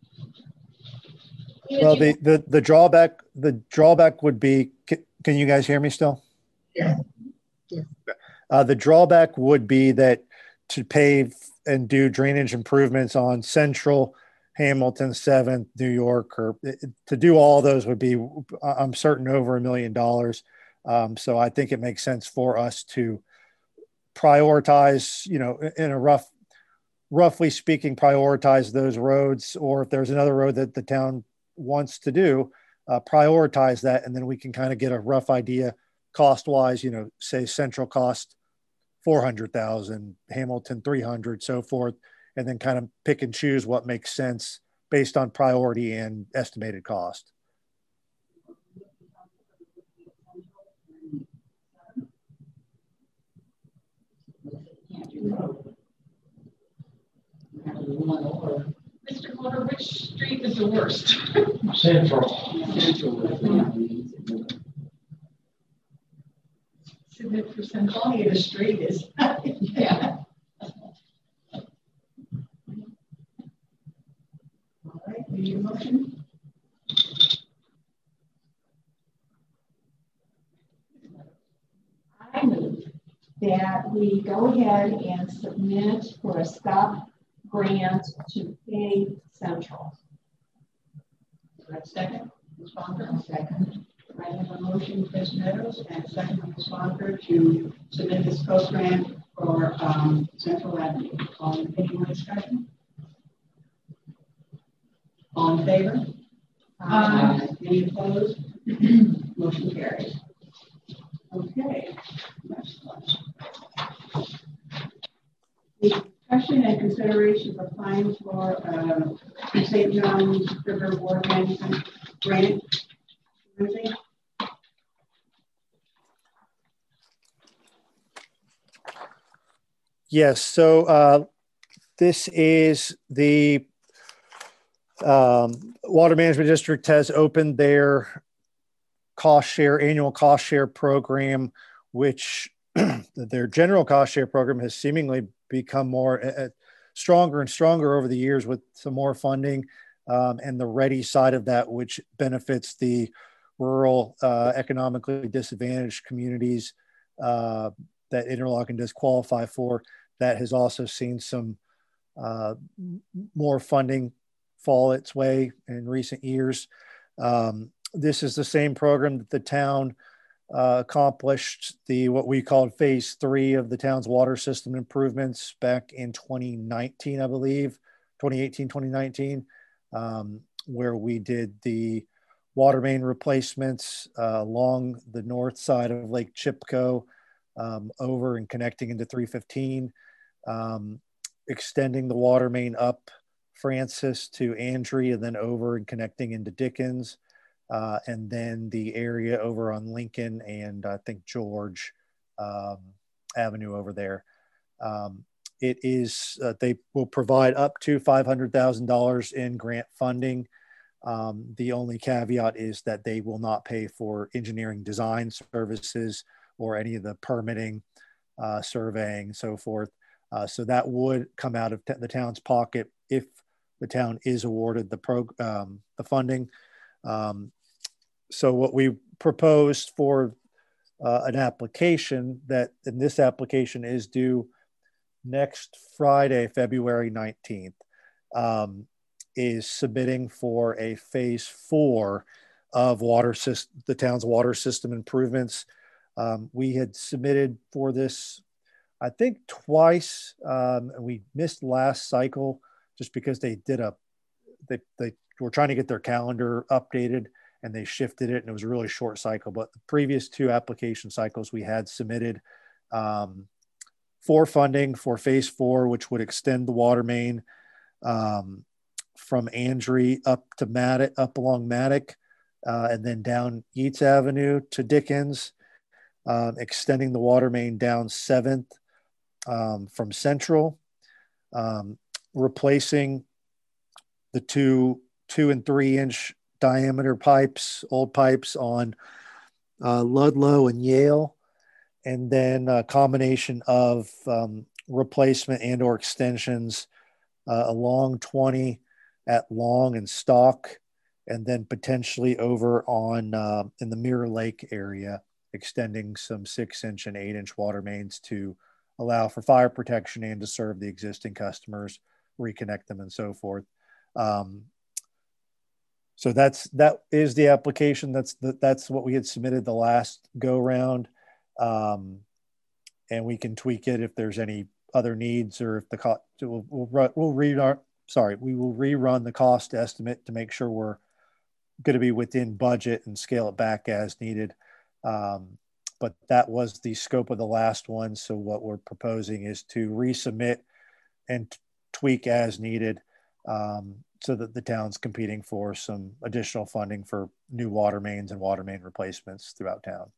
it? Well, the drawback would be, can you guys hear me still? Yeah. The drawback would be that to pave and do drainage improvements on Central, Hamilton, 7th, New York, or to do all those would be, I'm certain, over $1 million. So I think it makes sense for us to prioritize, in a roughly speaking, prioritize those roads, or if there's another road that the town wants to do, prioritize that. And then we can kind of get a rough idea cost-wise, say Central cost $400,000, Hamilton $300,000, so forth, and then kind of pick and choose what makes sense based on priority and estimated cost. Mr. Carter, which street is the worst? Submit for Central. Only the street is. Yeah. All right, we need a motion. I move that we go ahead and submit for a SCOP grant to pay Central. Second, Ms. Bonner. Second. I have a motion, Ms. Meadows, and a second, Ms. Bonner, to submit this post grant for Central Avenue. Any more discussion? All in favor? Any opposed? Motion carries. Okay. Next one. The Discussion and consideration of applying for St. John's River Water Management Grant. Lindsay? Yes, so this is the Water Management District has opened their annual cost share program, which their general cost share program has seemingly become more stronger and stronger over the years with some more funding, and the ready side of that, which benefits the rural economically disadvantaged communities that Interlochen does qualify for. That has also seen some more funding fall its way in recent years. This is the same program that the town accomplished what we called phase 3 of the town's water system improvements back in 2019, I believe, 2018, 2019, where we did the water main replacements along the north side of Lake Chipko, over and connecting into 315, extending the water main up Francis to Andrew, and then over and connecting into Dickens, and then the area over on Lincoln and I think George Avenue over there. It is, they will provide up to $500,000 in grant funding. The only caveat is that they will not pay for engineering design services or any of the permitting, surveying, so forth. So that would come out of the town's pocket if the town is awarded the funding. So what we proposed for an application and this application is due next Friday, February 19th, is submitting for a phase 4 of the town's water system improvements. We had submitted for this, I think, twice. And we missed last cycle just because they were trying to get their calendar updated and they shifted it, and it was a really short cycle. But the previous 2 application cycles we had submitted for funding for phase 4, which would extend the water main from Andrew up along Maddock, and then down Yeats Avenue to Dickens, extending the water main down 7th from Central, replacing the 2 and 3 inch diameter old pipes on Ludlow and Yale, and then a combination of replacement and or extensions along 20 at Long and Stock, and then potentially over on in the Mirror Lake area, extending some 6-inch and 8-inch water mains to allow for fire protection and to serve the existing customers, reconnect them, and so forth. So that is the application. That's what we had submitted the last go round, and we can tweak it if there's any other needs, or if we will rerun the cost estimate to make sure we're going to be within budget and scale it back as needed. But that was the scope of the last one. So what we're proposing is to resubmit and tweak as needed, so that the town's competing for some additional funding for new water mains and water main replacements throughout town.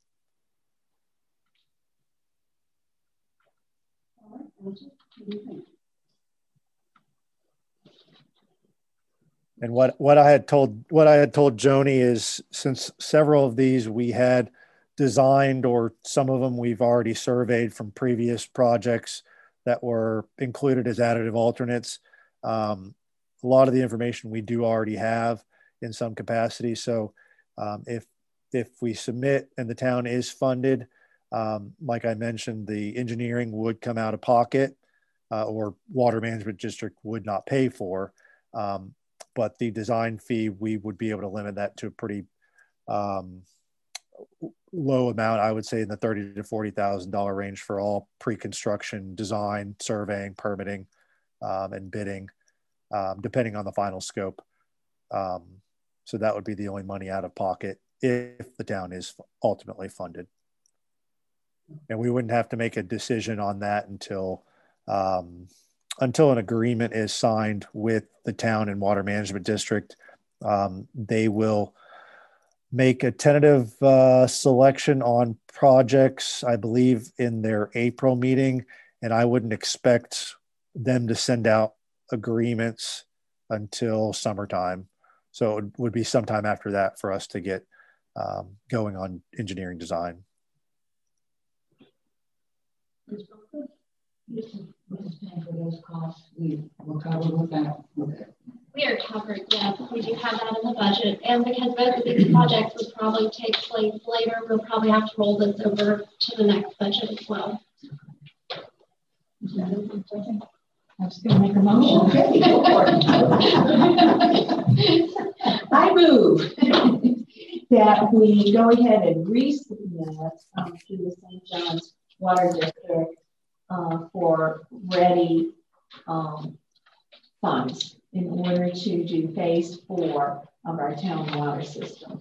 And what I had told Joni is, since several of these we had designed, or some of them we've already surveyed from previous projects that were included as additive alternates, a lot of the information we do already have in some capacity. So if we submit and the town is funded, like I mentioned, the engineering would come out of pocket, or Water Management District would not pay for. But the design fee, we would be able to limit that to a pretty low amount, I would say in the $30,000 to $40,000 range for all pre-construction design, surveying, permitting, and bidding, depending on the final scope. So that would be the only money out of pocket if the town is ultimately funded. And we wouldn't have to make a decision on that until until an agreement is signed with the town and water management district, they will make a tentative selection on projects, I believe, in their April meeting. And I wouldn't expect them to send out agreements until summertime. So it would be sometime after that for us to get going on engineering design. This is paying for those costs. We're covered with that. We are covered, yes. We do have that in the budget. And because both of these projects would probably take place later, we'll probably have to roll this over to the next budget as well. I was going to make a motion. Okay, go for it. I move that we go ahead and resubmit to the St. John's Water District for ready funds in order to do phase 4 of our town water system.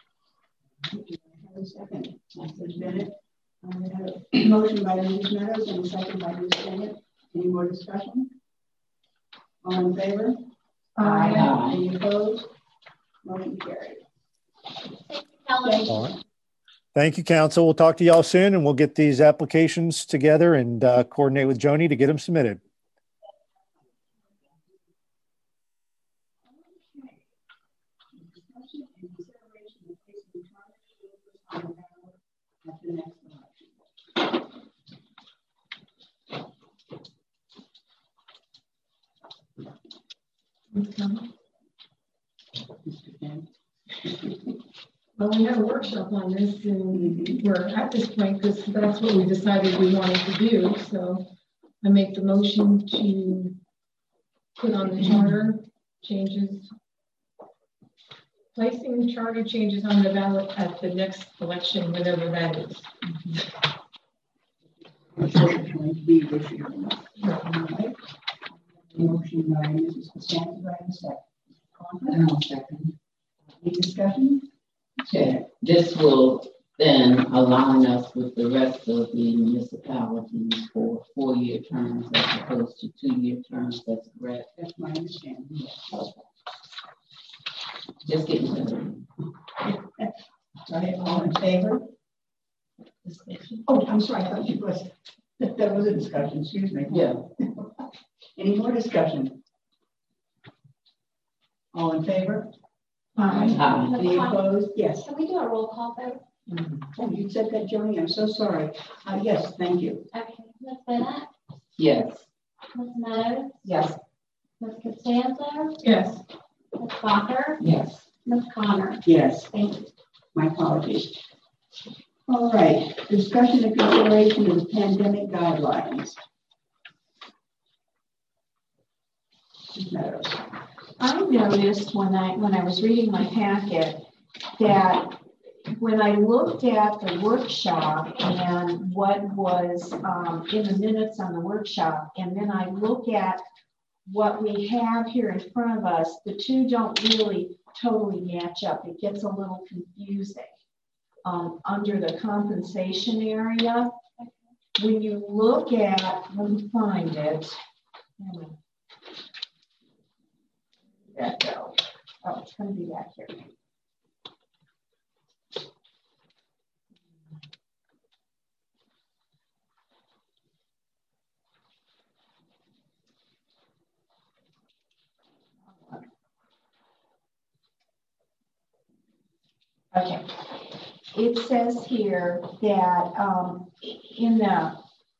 Second, Mrs. Bennett. I have a motion by Mrs. Meadows and a second by Mrs. Bennett. Any more discussion? All in favor? Aye. Any opposed? Motion carried. All right. Thank you, council. We'll talk to y'all soon, and we'll get these applications together and coordinate with Joni to get them submitted. Well, we had a workshop on this, and we're at this point because that's what we decided we wanted to do. So I make the motion to put on the charter changes, placing the charter changes on the ballot at the next election, whatever that is. Motion by Mrs. Costanza, by Mrs. Second. Any discussion? Okay, this will then align us with the rest of the municipalities for 4-year terms as opposed to 2-year terms. That's correct. That's my understanding. Okay. Just getting to All in favor? Oh, I'm sorry. I thought you was that was a discussion. Excuse me. Yeah. Any more discussion? All in favor? Aye. Any opposed? Yes. Can we do a roll call vote? Oh, you said that, Joni. I'm so sorry. Yes, thank you. Okay. Ms. Bennett? Yes. Ms. Meadows? Yes. Ms. Costanza? Yes. Ms. Fokker? Yes. Ms. Connor? Yes. Thank you. My apologies. All right. Discussion and consideration of the pandemic guidelines. Ms. Meadows. I noticed when I was reading my packet that when I looked at the workshop and what was in the minutes on the workshop, and then I look at what we have here in front of us, the two don't really totally match up. It gets a little confusing. Under the compensation area, when you look at, let me find it. That go. Oh, it's going to be back here. Okay. It says here that in the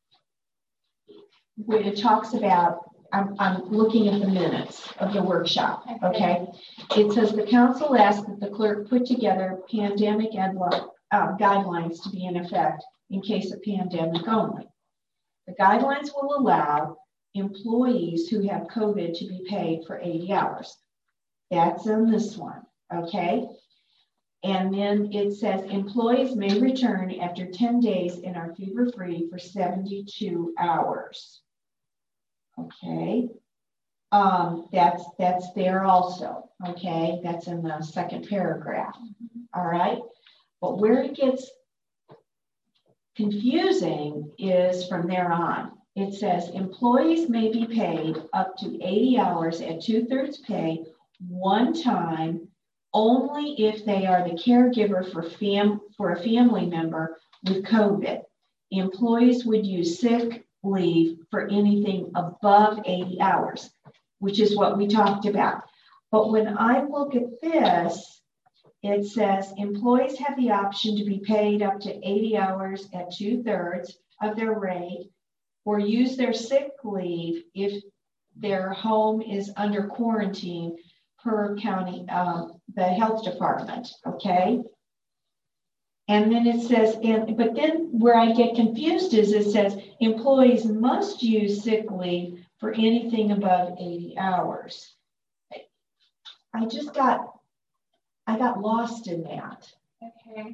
where it talks about, I'm looking at the minutes of the workshop, okay? It says the council asked that the clerk put together pandemic guidelines to be in effect in case of pandemic only. The guidelines will allow employees who have COVID to be paid for 80 hours. That's in this one, okay? And then it says employees may return after 10 days and are fever-free for 72 hours. Okay, that's there also. Okay, that's in the second paragraph. All right, but where it gets confusing is from there on. it says employees may be paid up to 80 hours at 2/3 pay one time only if they are the caregiver for a family member with COVID. Employees would use sick leave for anything above 80 hours, which is what we talked about. But when I look at this, it says employees have the option to be paid up to 80 hours at 2/3 of their rate or use their sick leave if their home is under quarantine per county, the health department, okay? And then it says, but then where I get confused is it says employees must use sick leave for anything above 80 hours. I got lost in that. Okay.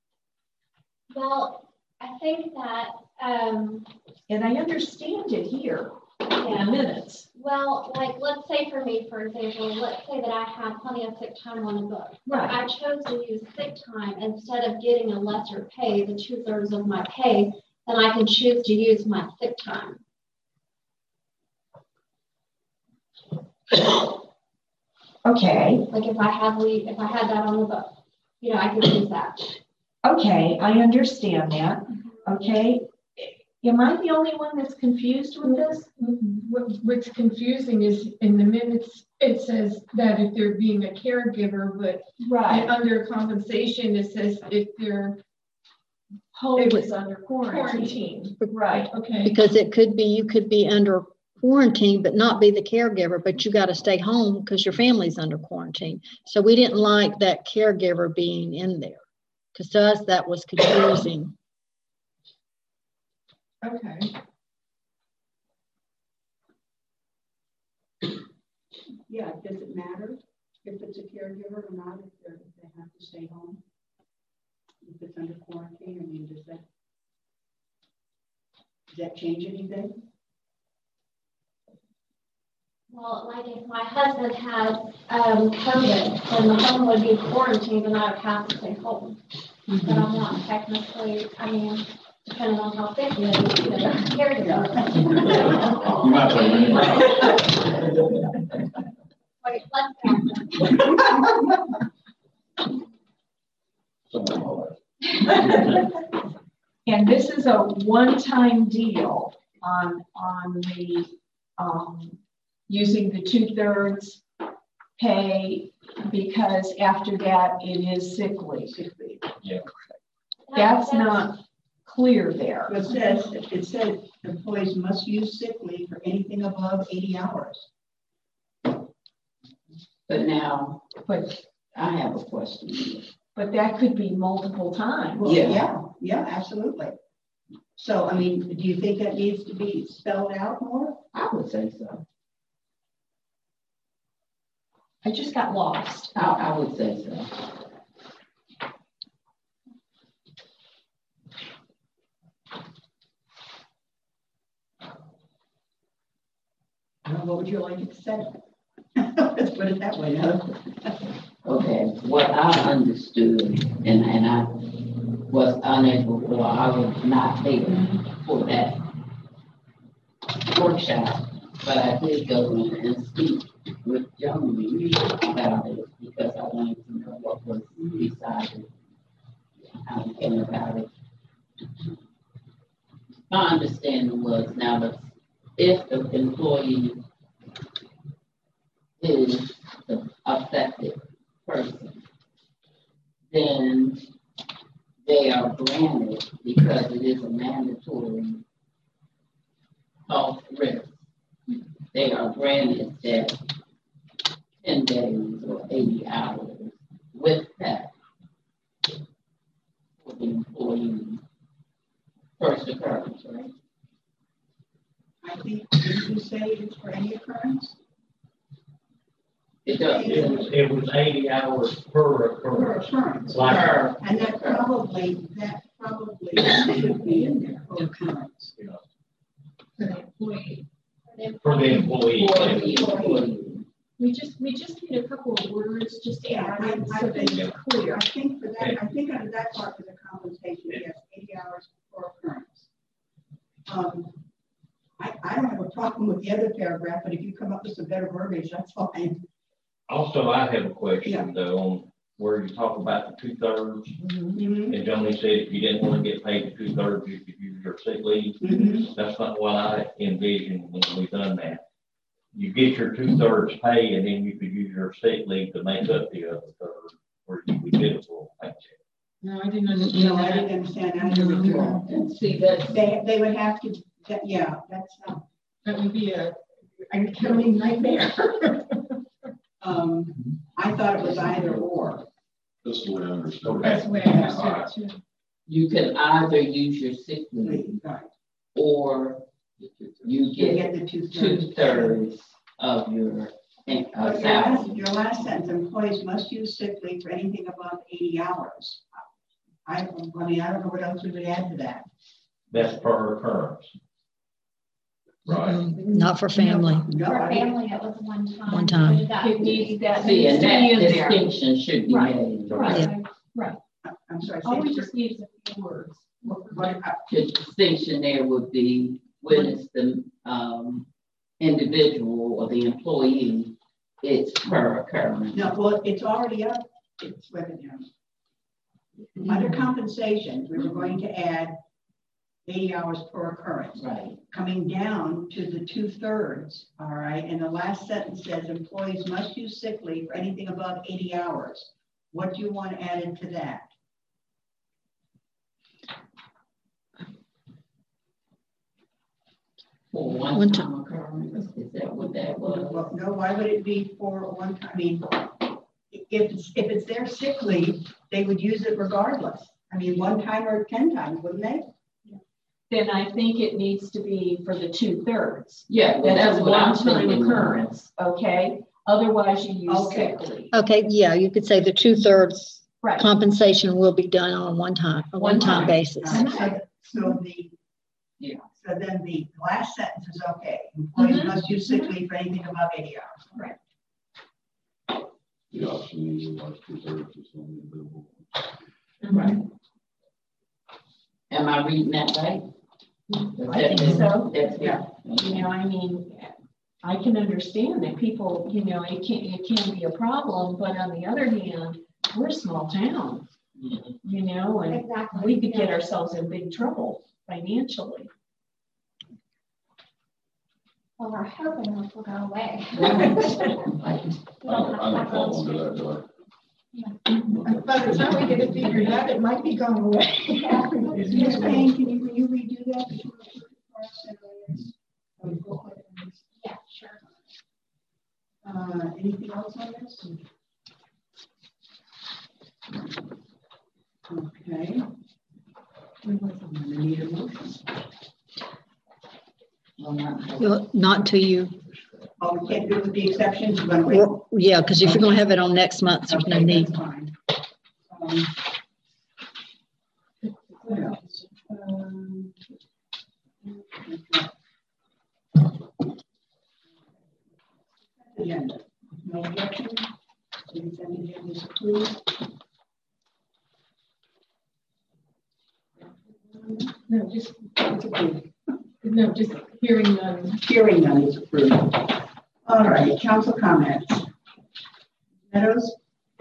Well, I think that, and I understand it here yeah. in minutes. Well, like, let's say for me, for example, let's say that I have plenty of sick time on the book. Right. I chose to use sick time instead of getting a lesser pay, the 2/3 of my pay, then I can choose to use my sick time. Okay. Like if I had that on the book, you know, I could use that. Okay, I understand that. Okay. Am I the only one that's confused with this? What's confusing is in the minutes, it says that if they're being a caregiver, but right under compensation, it says if their home is under quarantine. Right. Okay. Because it could be, you could be under quarantine, but not be the caregiver, but you got to stay home because your family's under quarantine. So we didn't like that caregiver being in there because to us that was confusing. Okay. Yeah, does it matter if it's a caregiver or not, if they have to stay home? If it's under quarantine, I mean, does that change anything? Well, like if my husband had COVID, then the home would be quarantined and I would have to stay home. Mm-hmm. But I'm not technically, I mean, depending on how sick he is, you know, caregiver. You're not telling me. Wait, let's And this is a one-time deal on the using the 2/3 pay, because after that it is sick leave. Yeah. That's not clear there. It says employees must use sick leave for anything above 80 hours. But now, I have a question. But that could be multiple times. Well, yeah, absolutely. So, I mean, do you think that needs to be spelled out more? I would say so. I just got lost. I would say so. What would you like to say? Let's put it that way. Okay, what I understood, and I was unable, or I was not there for that workshop, but I did go in and speak with John about it because I wanted to know what was decided, how we came about it. My understanding was now that if the employee is the affected person, then they are granted, because it is a mandatory health risk, they are granted that 10 days or 80 hours with that for the employee first occurrence, right? I think, did you say it's for any occurrence? It does. It was 80 hours per occurrence. Per occurrence. Like, and that probably should be in there, per occurrence. For the employee. For the employee. We just need a couple of words just to add in so that it's clear. I think for that, I think under that part for the compensation, yes, 80 hours per occurrence. problem with the other paragraph, but if you come up with some better verbiage, that's fine. Also, I have a question Yeah. though, on where you talk about the 2/3. Mhm. And Joni said if you didn't want to get paid the 2/3, you could use your sick leave. Mhm. That's not what I envisioned when we done that. You get your 2/3 pay and then you could use your sick leave to make up the other third, or you would get a full paycheck. No, I didn't understand No, I that. didn't understand that either. Withdrawal. And see, that's, They would have to, yeah, that's, That would be a accounting nightmare. I thought it was either or. That's the way I understood it. That's the way I understood it too. you can either use your sick leave Right. or you You get get the 2/3. 2/3 of your But salary. your last sentence, employees must use sick leave for anything above 80 hours. I mean, I don't know what else we would add to that. That's per occurrence. Right. Not for family. No, For I didn't- family, it was one time. One time. We did that. It needs that. See, and needs to be in that there. distinction should be Right. made. Right. I'm sorry. All we say- just need is a few words. what- The distinction there would be when it's the individual or the employee, it's per occurrence. No, well, it's already up. It's revenue. Under compensation, we were going to add 80 hours per occurrence. Right. Coming down to the 2/3, all right, and the last sentence says employees must use sick leave for anything above 80 hours. What do you want added to that? For One one time occurrence, is that what that was? Well, no, why would it be for one time? I mean, if it's their sick leave, they would use it regardless. I mean, one time or 10 times, wouldn't they? Then I think it needs to be for the 2/3. Yeah, well, That's that's a what I'm one-time thinking. occurrence, okay? Otherwise you use Okay. sick leave. Okay, yeah, you could say the 2/3 Right. compensation will be done on a one-time basis. So the, Yeah. so then the last sentence is okay. Employees Mhm. must use sick leave for anything above 80 hours. Right. The option is like 2/3 is only available. Right. Am I reading that right? I think so. That's, Yeah. You know, I mean, I can understand that people, you know, it can be a problem, but on the other hand, we're a small town, Mhm. you know, and Exactly. we could get ourselves in big trouble financially. Well, we're hoping this will go away. I don't fall under that, do I? By the time we get it figured out, it might be going away. Ms. Payne, can you redo that? Yeah, sure. Anything else on this? Okay. We need a motion. Not until you, Oh, we can't do it with the exceptions, you're gonna wait. well, yeah, because if you're going to have it on next month, there's no Okay, need. that's fine. What else? Agenda. No objection? Consent agenda is approved. No, just, it's approved. No, just hearing none. Hearing none is approved. All right, council comments. Meadows?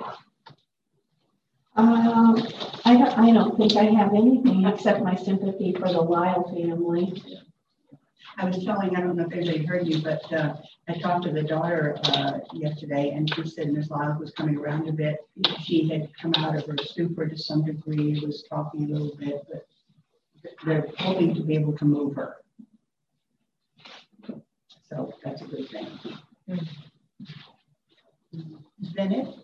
I don't think I have anything except my sympathy for the Lyle family. I was telling, I don't know if anybody heard you, but I talked to the daughter yesterday, and she said Ms. Lyle was coming around a bit. She had come out of her stupor to some degree, was talking a little bit, but they're hoping to be able to move her. So that's a good thing. Is that it?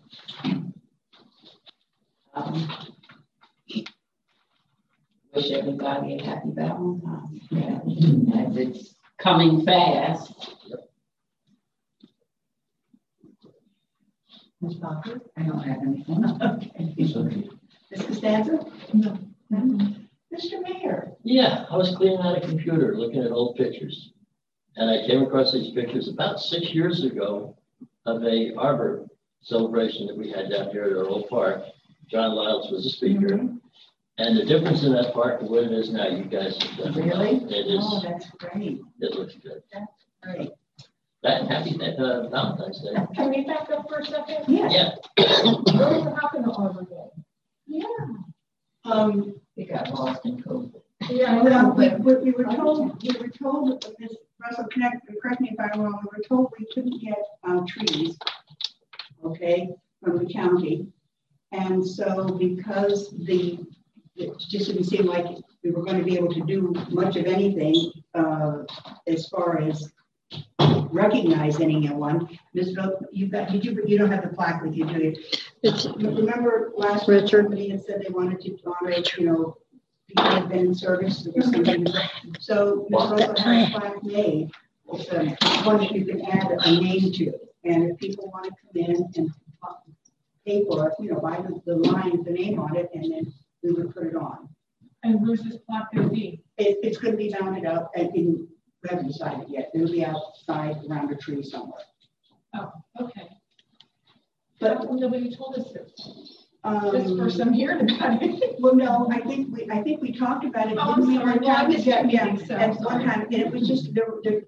Wish everybody a happy Valentine's Day, as it's coming fast. Ms. Parker? I don't have anything. Okay. Ms. Costanza? No. Mr. Mayor? Yeah, I was cleaning out a computer, looking at old pictures. And I came across these pictures about 6 years ago of a arbor celebration that we had down here at our old park. John Lyles was the speaker. And the difference in that park to what it is now, you guys have done. Really? It is. Oh, that's great. It looks good. That's great. That happy Valentine's Day. Can we back up for a second? Yeah. What happened to Arbor Day? Yeah. We got lost in COVID. Yeah, Well, we were told, Ms. Russell, correct me if I'm wrong, we were told we couldn't get trees, okay, from the county. And so because it just didn't seem like we were going to be able to do much of anything as far as recognizing anyone. Ms. Phil, you don't have the plaque with you, do you? Remember last week somebody had said they wanted to honor, people had been in service. So Ms. Russell had a plaque made. It's one that you can add a name to. And if people want to come in and pay for it, buy the line, the name on it, and then we would put it on. And where's this plaque going to be? It's going to be mounted up. We haven't decided yet. It'll be outside around a tree somewhere. Oh, okay. But nobody told us this. This first I'm hearing about it. Well, no, I think we talked about it. Oh, I'm sorry. Well, I missed that meeting, so at one time, and it was just normally.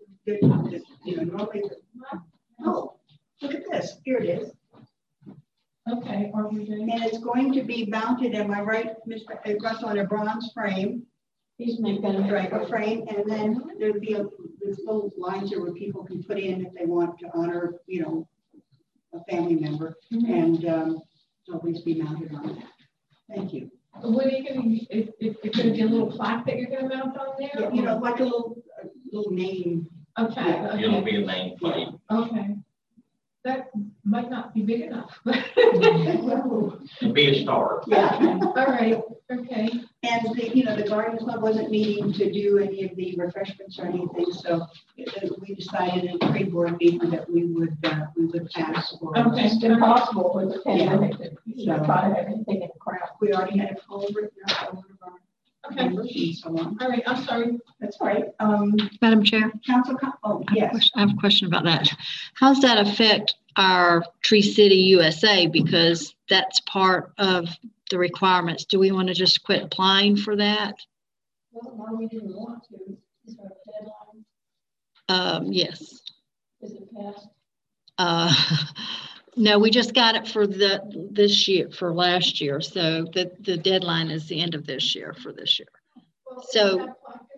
Oh, look at this. Here it is. Okay, and it's going to be mounted. Am I right, Mr. Russell, on a bronze frame? He's making a frame, and then there'll be this little lines here where people can put in if they want to honor, a family member, and always be mounted on that. Thank you. What are you going to use? It's going to be a little plaque that you're going to mount on there? Yeah, like a little name. Okay. Yeah. Okay. It'll be a main plate. Okay. That might not be big enough. It'll be a star. Yeah. All right. Okay. And the garden club wasn't meeting to do any of the refreshments or anything, so we decided in tree board meeting that we would ask for. Okay. It's impossible with the pandemic So, to try to have anything in the crowd. We already had a full written out over Okay. and so on. All right. I'm sorry. That's all right. Madam Chair, Council, yes. I have a question about that. How's that affect our Tree City USA? Because that's part of the requirements. Do we want to just quit applying for that? Well, no, we didn't want to. Is there a deadline? Yes. Is it passed? No, we just got it for this year, for last year. So the deadline is the end of this year for this year. Well, So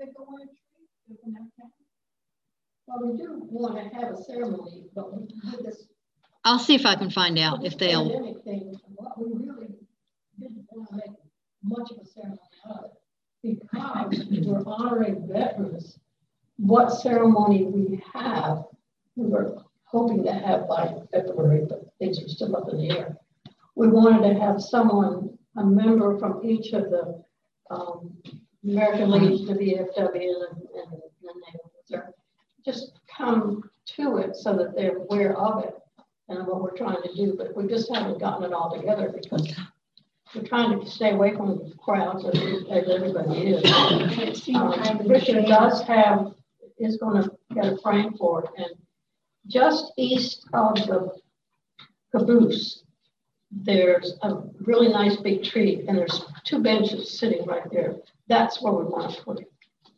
well, we do want to have a ceremony, but with this I'll see if I can find out if they'll. pandemic thing, we really didn't want to make much of a ceremony out of it because we're honoring veterans. What ceremony we have, we were hoping to have by February, but things are still up in the air. We wanted to have someone, a member from each of the American Legion, the VFW, and the Naval Reserve, just come to it so that they're aware of it and what we're trying to do. But we just haven't gotten it all together because we're trying to stay away from the crowds as everybody is. Richard is going to get a frame for it, and just east of the caboose, there's a really nice big tree, and there's two benches sitting right there. That's where we want to put it.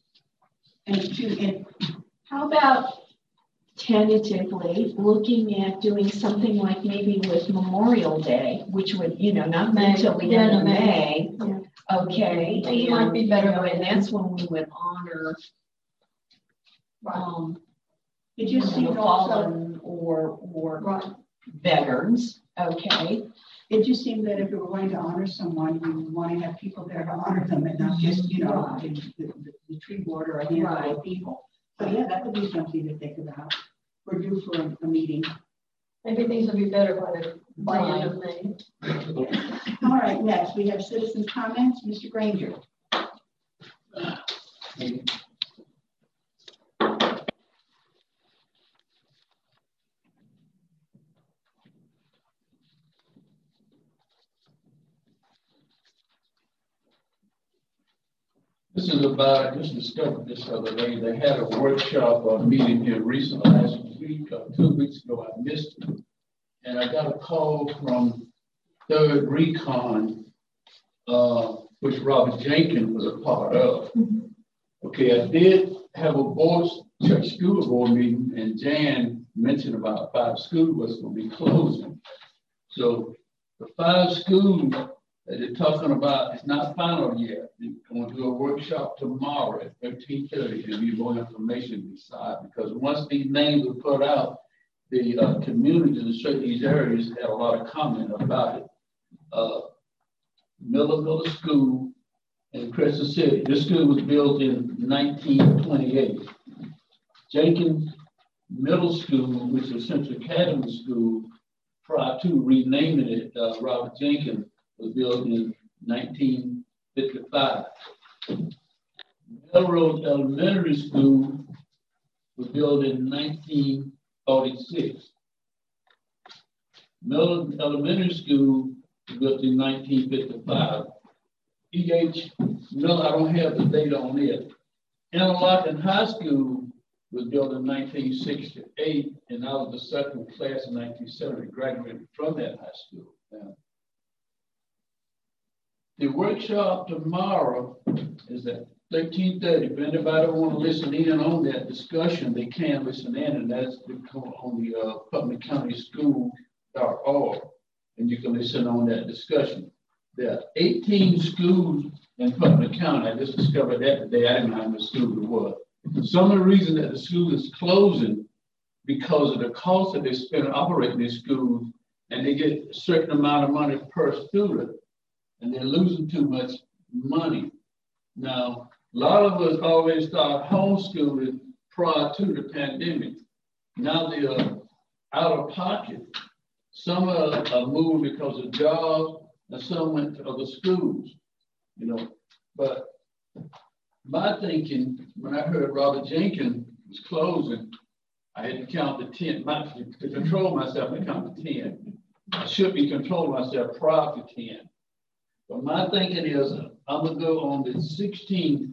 And how about tentatively looking at doing something like maybe with Memorial Day, which would, not until the end of May. Yeah. Okay. It might be better, and that's when we would honor it just seemed fallen or veterans. Okay. It just seemed that if we were going to honor someone, we would want to have people there to honor them and not just, the tree board or a handful of people. So yeah, that would be something to think about. We're due for a meeting. Maybe things will be better by the end of May. All right, next we have citizen comments. Mr. Granger. This is about, I just discovered this other day. They had a workshop meeting here recently, last week, 2 weeks ago. I missed it. And I got a call from Third Recon which Robert Jenkins was a part of. Okay, I did have a church school board meeting, and Jan mentioned about 5 schools was going to be closing. So the 5 schools that they're talking about is not final yet. They're going to do a workshop tomorrow at 13:30 and be more information beside, because once these names were put out, the community in certain these areas had a lot of comment about it. Miller School in Crescent City. This school was built in 1928. Jenkins Middle School, which is Central Academy School, prior to renaming it Robert Jenkins, was built in 1955. Melrose Elementary School was built in 1946. Miller Elementary School was built in 1955. E.H. Miller, I don't have the date on it. Interlochen High School was built in 1968, and I was the second class in 1970, graduated from that high school. The workshop tomorrow is at 13:30. If anybody want to listen in on that discussion, they can listen in, and that's on the Putnam County School.org, and you can listen on that discussion. There are 18 schools in Putnam County. I just discovered that today. I didn't know how many schools it was. Some of the reason that the school is closing because of the cost that they spend operating these schools, and they get a certain amount of money per student, and they're losing too much money. Now, a lot of us always start homeschooling prior to the pandemic. Now they are out of pocket. Some are moved because of jobs, and some went to other schools, you know. But my thinking, when I heard Robert Jenkins was closing, I had to count to 10. To control myself, I count to 10. I should be controlling myself prior to 10. But my thinking is, I'm going to go on the 16th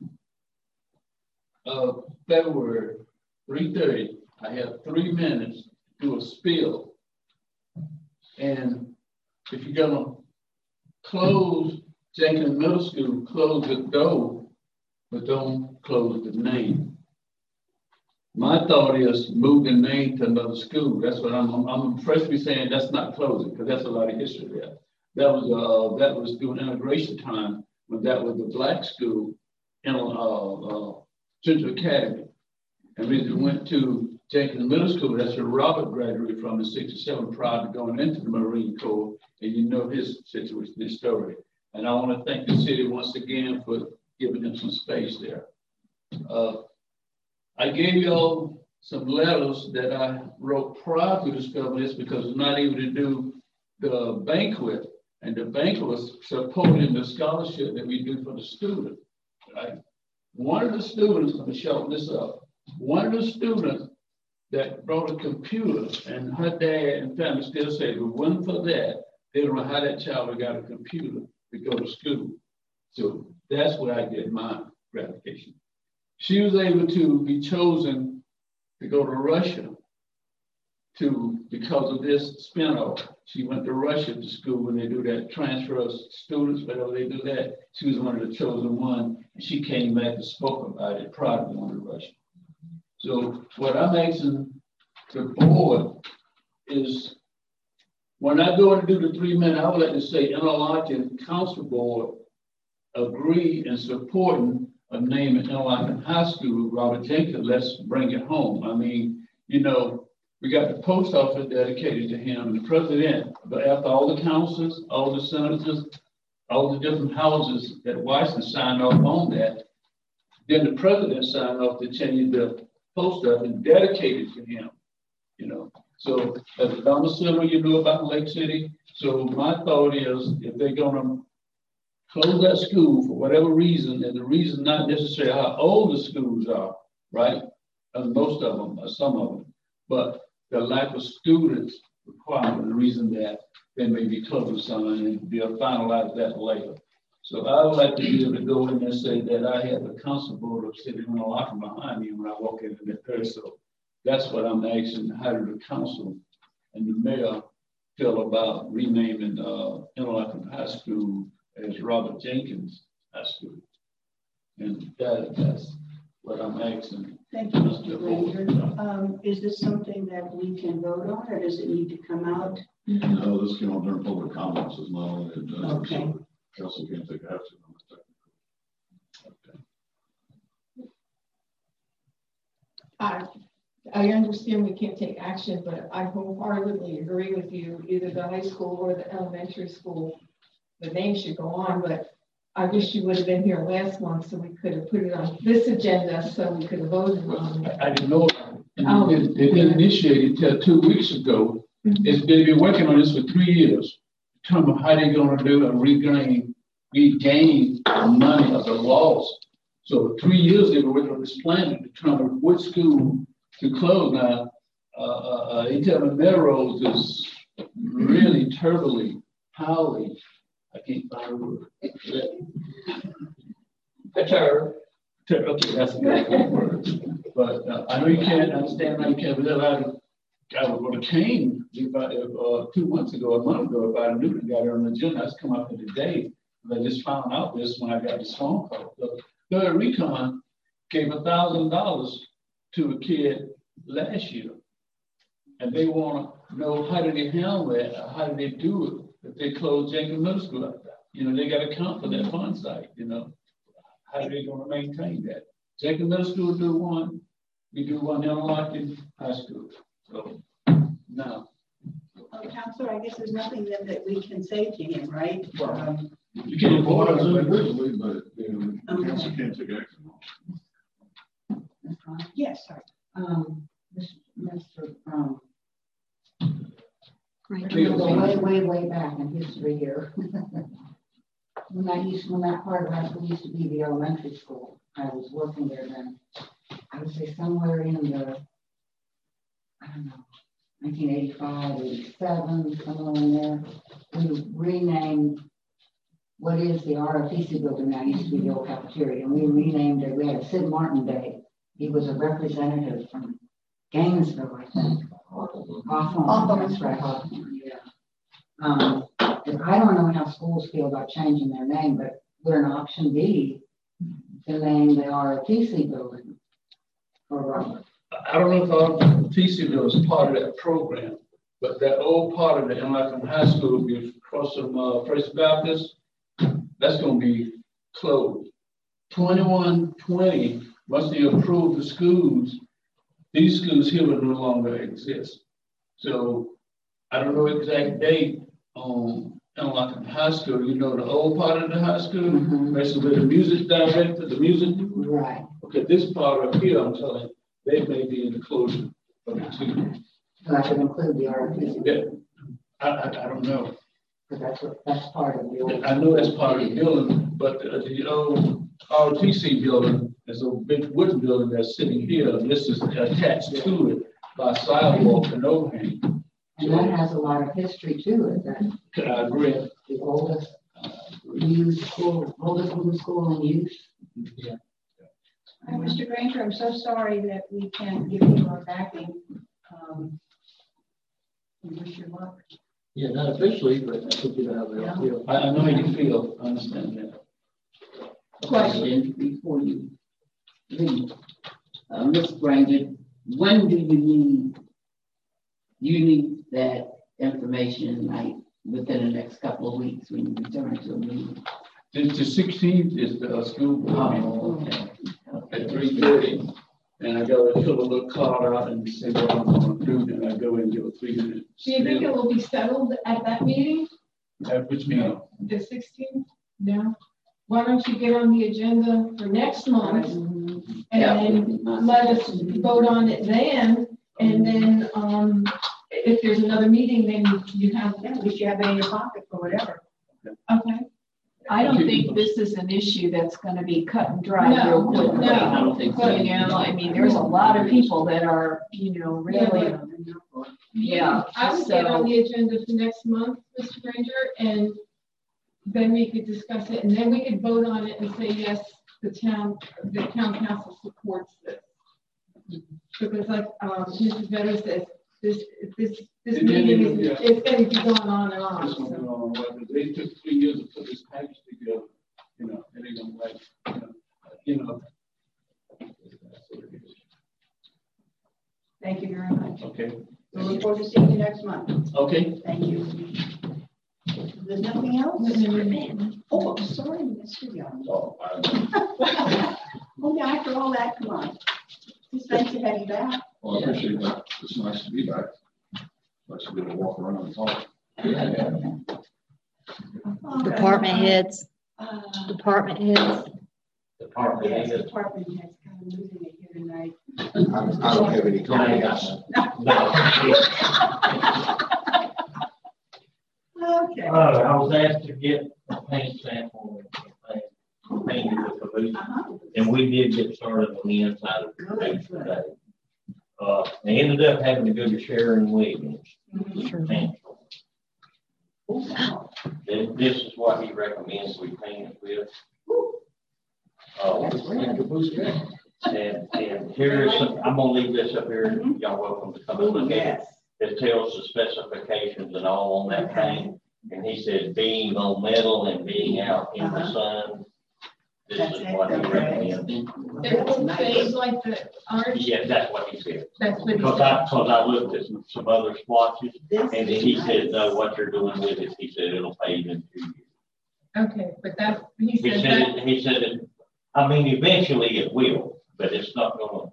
of February, 3:30. I have 3 minutes to do a spill. And if you're going to close Jenkins Middle School, close the door, but don't close the name. My thought is move the name to another school. That's what I'm freshly saying. That's not closing, because that's a lot of history there. That was during integration time, when that was the black school in Central Academy. And we went to Jenkins Middle School. That's where Robert graduated from in '67 prior to going into the Marine Corps. And you know his situation, his story. And I want to thank the city once again for giving him some space there. I gave y'all some letters that I wrote prior to discovering this, because I'm not able to do the banquet. And the banquet was supporting the scholarship that we do for the student, right? One of the students, let me shorten this up. One of the students that brought a computer, and her dad and family still say, if it wasn't for that, they don't know how that child would got a computer to go to school. So that's where I get my gratification. She was able to be chosen to go to Russia because of this spinoff. She went to Russia to school when they do that transfer of students, whenever they do that. She was one of the chosen one, and she came back and spoke about it prior to going to Russia. So what I'm asking the board is, when I go and do the 3 minute, I would like to say Interlochen Council Board agree in supporting a name at Interlochen High School, Robert Jenkins. Let's bring it home. I mean, you know, we got the post office dedicated to him, and the president, but after all the councils, all the senators, all the different houses that Washington signed off on that, then the president signed off to change the post office dedicated to him, you know. So as a domicile, you know about Lake City. So my thought is, if they're gonna close that school for whatever reason, and the reason not necessarily how old the schools are, right? Most of them, or some of them, but the lack of students requirement, the reason that they may be closed on, and they'll finalize that later. So I would like to be able to go in and say that I have the council board of City of Interlochen behind me when I walk into the third. So that's what I'm asking. How do the council and the mayor feel about renaming Interlochen High School as Robert Jenkins high school. And that's what I'm asking. Thank you, Mr. Granger. Is this something that we can vote on, or does it need to come out? No, this came on during public comments, it's not only a judge, Okay. so council can't take action on it technically. I understand we can't take action, but I wholeheartedly agree with you, either the high school or the elementary school. The name should go on, but I wish you would have been here last month so we could have put it on this agenda so we could have voted on it. I didn't know, and they didn't initiate it till 2 weeks ago. They've been working on this for 3 years, determine how they're gonna do and regain the money of the loss. So 3 years they've been working on this plan to determine which school to close. Now, they tell me Melrose is really terribly, highly, I can't find a word. Okay, that's a good word. But I know you can't understand how you can't, but I would have came if 2 months ago, a month ago, if I knew the guy on the agenda. That's come up today. I just found out this when I got this phone call. The Recon gave $1,000 to a kid last year, and they want to know how did they handle that? How did they do it? If they close Jenkins Middle School like that, you know, they got to account for that fund site. You know, how are they going to maintain that? Jenkins Middle School do one, we do one in Interlochen High School. So now, Counselor, I guess there's nothing then that we can say to him, right? You can't vote on it individually, but you know, council can't take action on it. Yes, sorry. Mr. We'll go way back in history here. when that part of high school used to be the elementary school, I was working there then. I would say somewhere in the, I don't know, 1985, 87, somewhere in there, we renamed what is the ROTC building now, used to be the old cafeteria, and we renamed it. We had a Sid Martin Day. He was a representative from Gainesville, I think. Hawthorne, that's right, Hawthorne, yeah. I don't know how schools feel about changing their name, but we're an option B to name the ROTC building for Robert. I don't know if ROTC building is part of that program, but that old part of the Interlochen High School, across from First Baptist, that's going to be closed. 2120, once they approve the schools, these schools here will no longer exist. So I don't know exact date on Interlochen High School. You know the old part of the high school, basically where the music director, the music. Right. Okay, this part up here, I'm telling you, they may be in the closure of the two. So that would include the ROTC. Yeah, I don't know. Because that's part of the old. I know that's part of the building, but the old ROTC building is a big wooden building that's sitting here, and this is attached to it by sidewalk and overhang. And that has a lot of history to it. That I agree. The oldest youth school, oldest wooden school in use. Yeah. And Mr. Granger, I'm so sorry that we can't give you our backing. We wish you luck. Yeah, not officially, but I think you know how they feel. I know how you feel. I understand that. Question before you leave. Ms. Granger, when do you need that information, like within the next couple of weeks when you return to a meeting? The 16th is the school board meeting at 3:30. And I go and fill a little card out and say what I'm going to do. Then I go and do a 3-minute. Do you think it will be settled at that meeting? At which meeting? The 16th? No. Why don't you get on the agenda for next month and then let us vote on it then? And then if there's another meeting, then you have, at least you have it in your pocket for whatever. Okay. I don't think this is an issue that's going to be cut and dry real quickly. I don't think so. You know, I mean, there's a lot of people that are, you know, really, yeah. I would get on the agenda for next month, Mr. Granger, and then we could discuss it, and then we could vote on it and say, yes, the town council supports this. Because like Mrs. Vedder says, this meeting is going to be going on and on. They took 3 years to put this package together. you know, it ain't gonna like, Thank you very much. Okay. We look forward to seeing you next month. Okay. Thank you. There's nothing else? Oh, I'm sorry, Mr. Young. Oh, Well, yeah, after all that, come on. It's nice to have you back. well, I appreciate that. It's nice to be back. Nice to be able to walk around and talk. Department heads, department heads. Department Yes, head. department heads kind of losing it here tonight. I don't have any comments. Okay. I was asked to get a paint sample and painted the caboose, and we did get started on the inside of the caboose today. They ended up having to go to Sharon Williams. Paint. This is what he recommends we paint it with. And here is some, I'm gonna leave this up here, y'all welcome to come and look at it. It tells the specifications and all on that paint. And he said being on metal and being out in the sun, this is what he recommends. It won't fade like the orange. Yeah, that's what he said. That's what he Because I looked at some other splotches, and then he said, no, what you're doing with it, he said it'll fade in 2 years. Okay, but that, he said that. He said it, I mean, eventually it will, but it's not gonna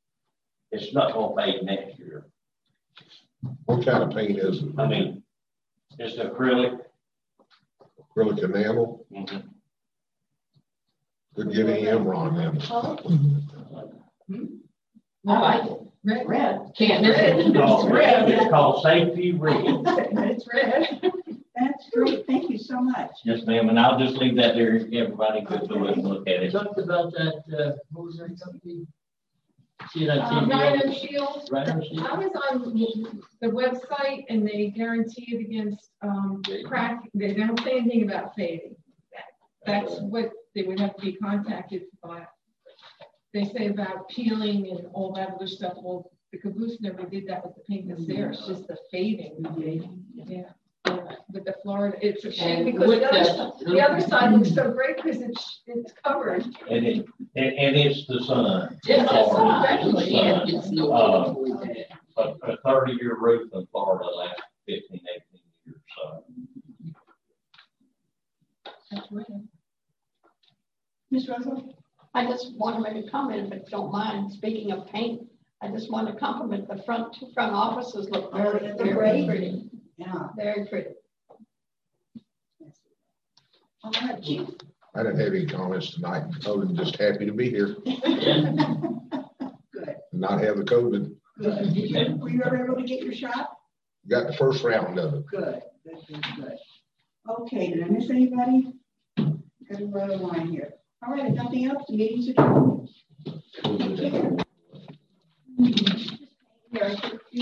fade next year. What kind of paint is it? I mean, it's acrylic. Acrylic enamel? Mm-hmm. Could give any Emron then. I like it. Red. Can't red. It's called Safety Red. It's red. That's great. Thank you so much. Yes, ma'am, and I'll just leave that there. Everybody could go and look at We it. talked about that, what was that company? Rhino Shield. Rhino Shield? I was on the website and they guarantee it against crack. They don't say anything about fading. That's what they would have to be contacted by. They say about peeling and all that other stuff. Well, the caboose never did that with the paint that's there. It's just the fading. Yeah. With the Florida, it's a shame because the other side looks so great because it's covered. And it's the sun. Yeah, It's a 30-year roof in Florida lasts 15, 18 years. So. That's right. Ms. Russell? I just want to make a comment, if you don't mind. Speaking of paint, I just want to compliment the two front offices look very pretty. Yeah. Very pretty. All right, Chief. I didn't have any comments tonight. I'm just happy to be here. Good. And not have the COVID. Good. Were you ever able to get your shot? Got the first round of it. Good. Good. Okay, did I miss anybody? Got to run a line here. All right, if nothing else, the meeting's adjourned. Take care.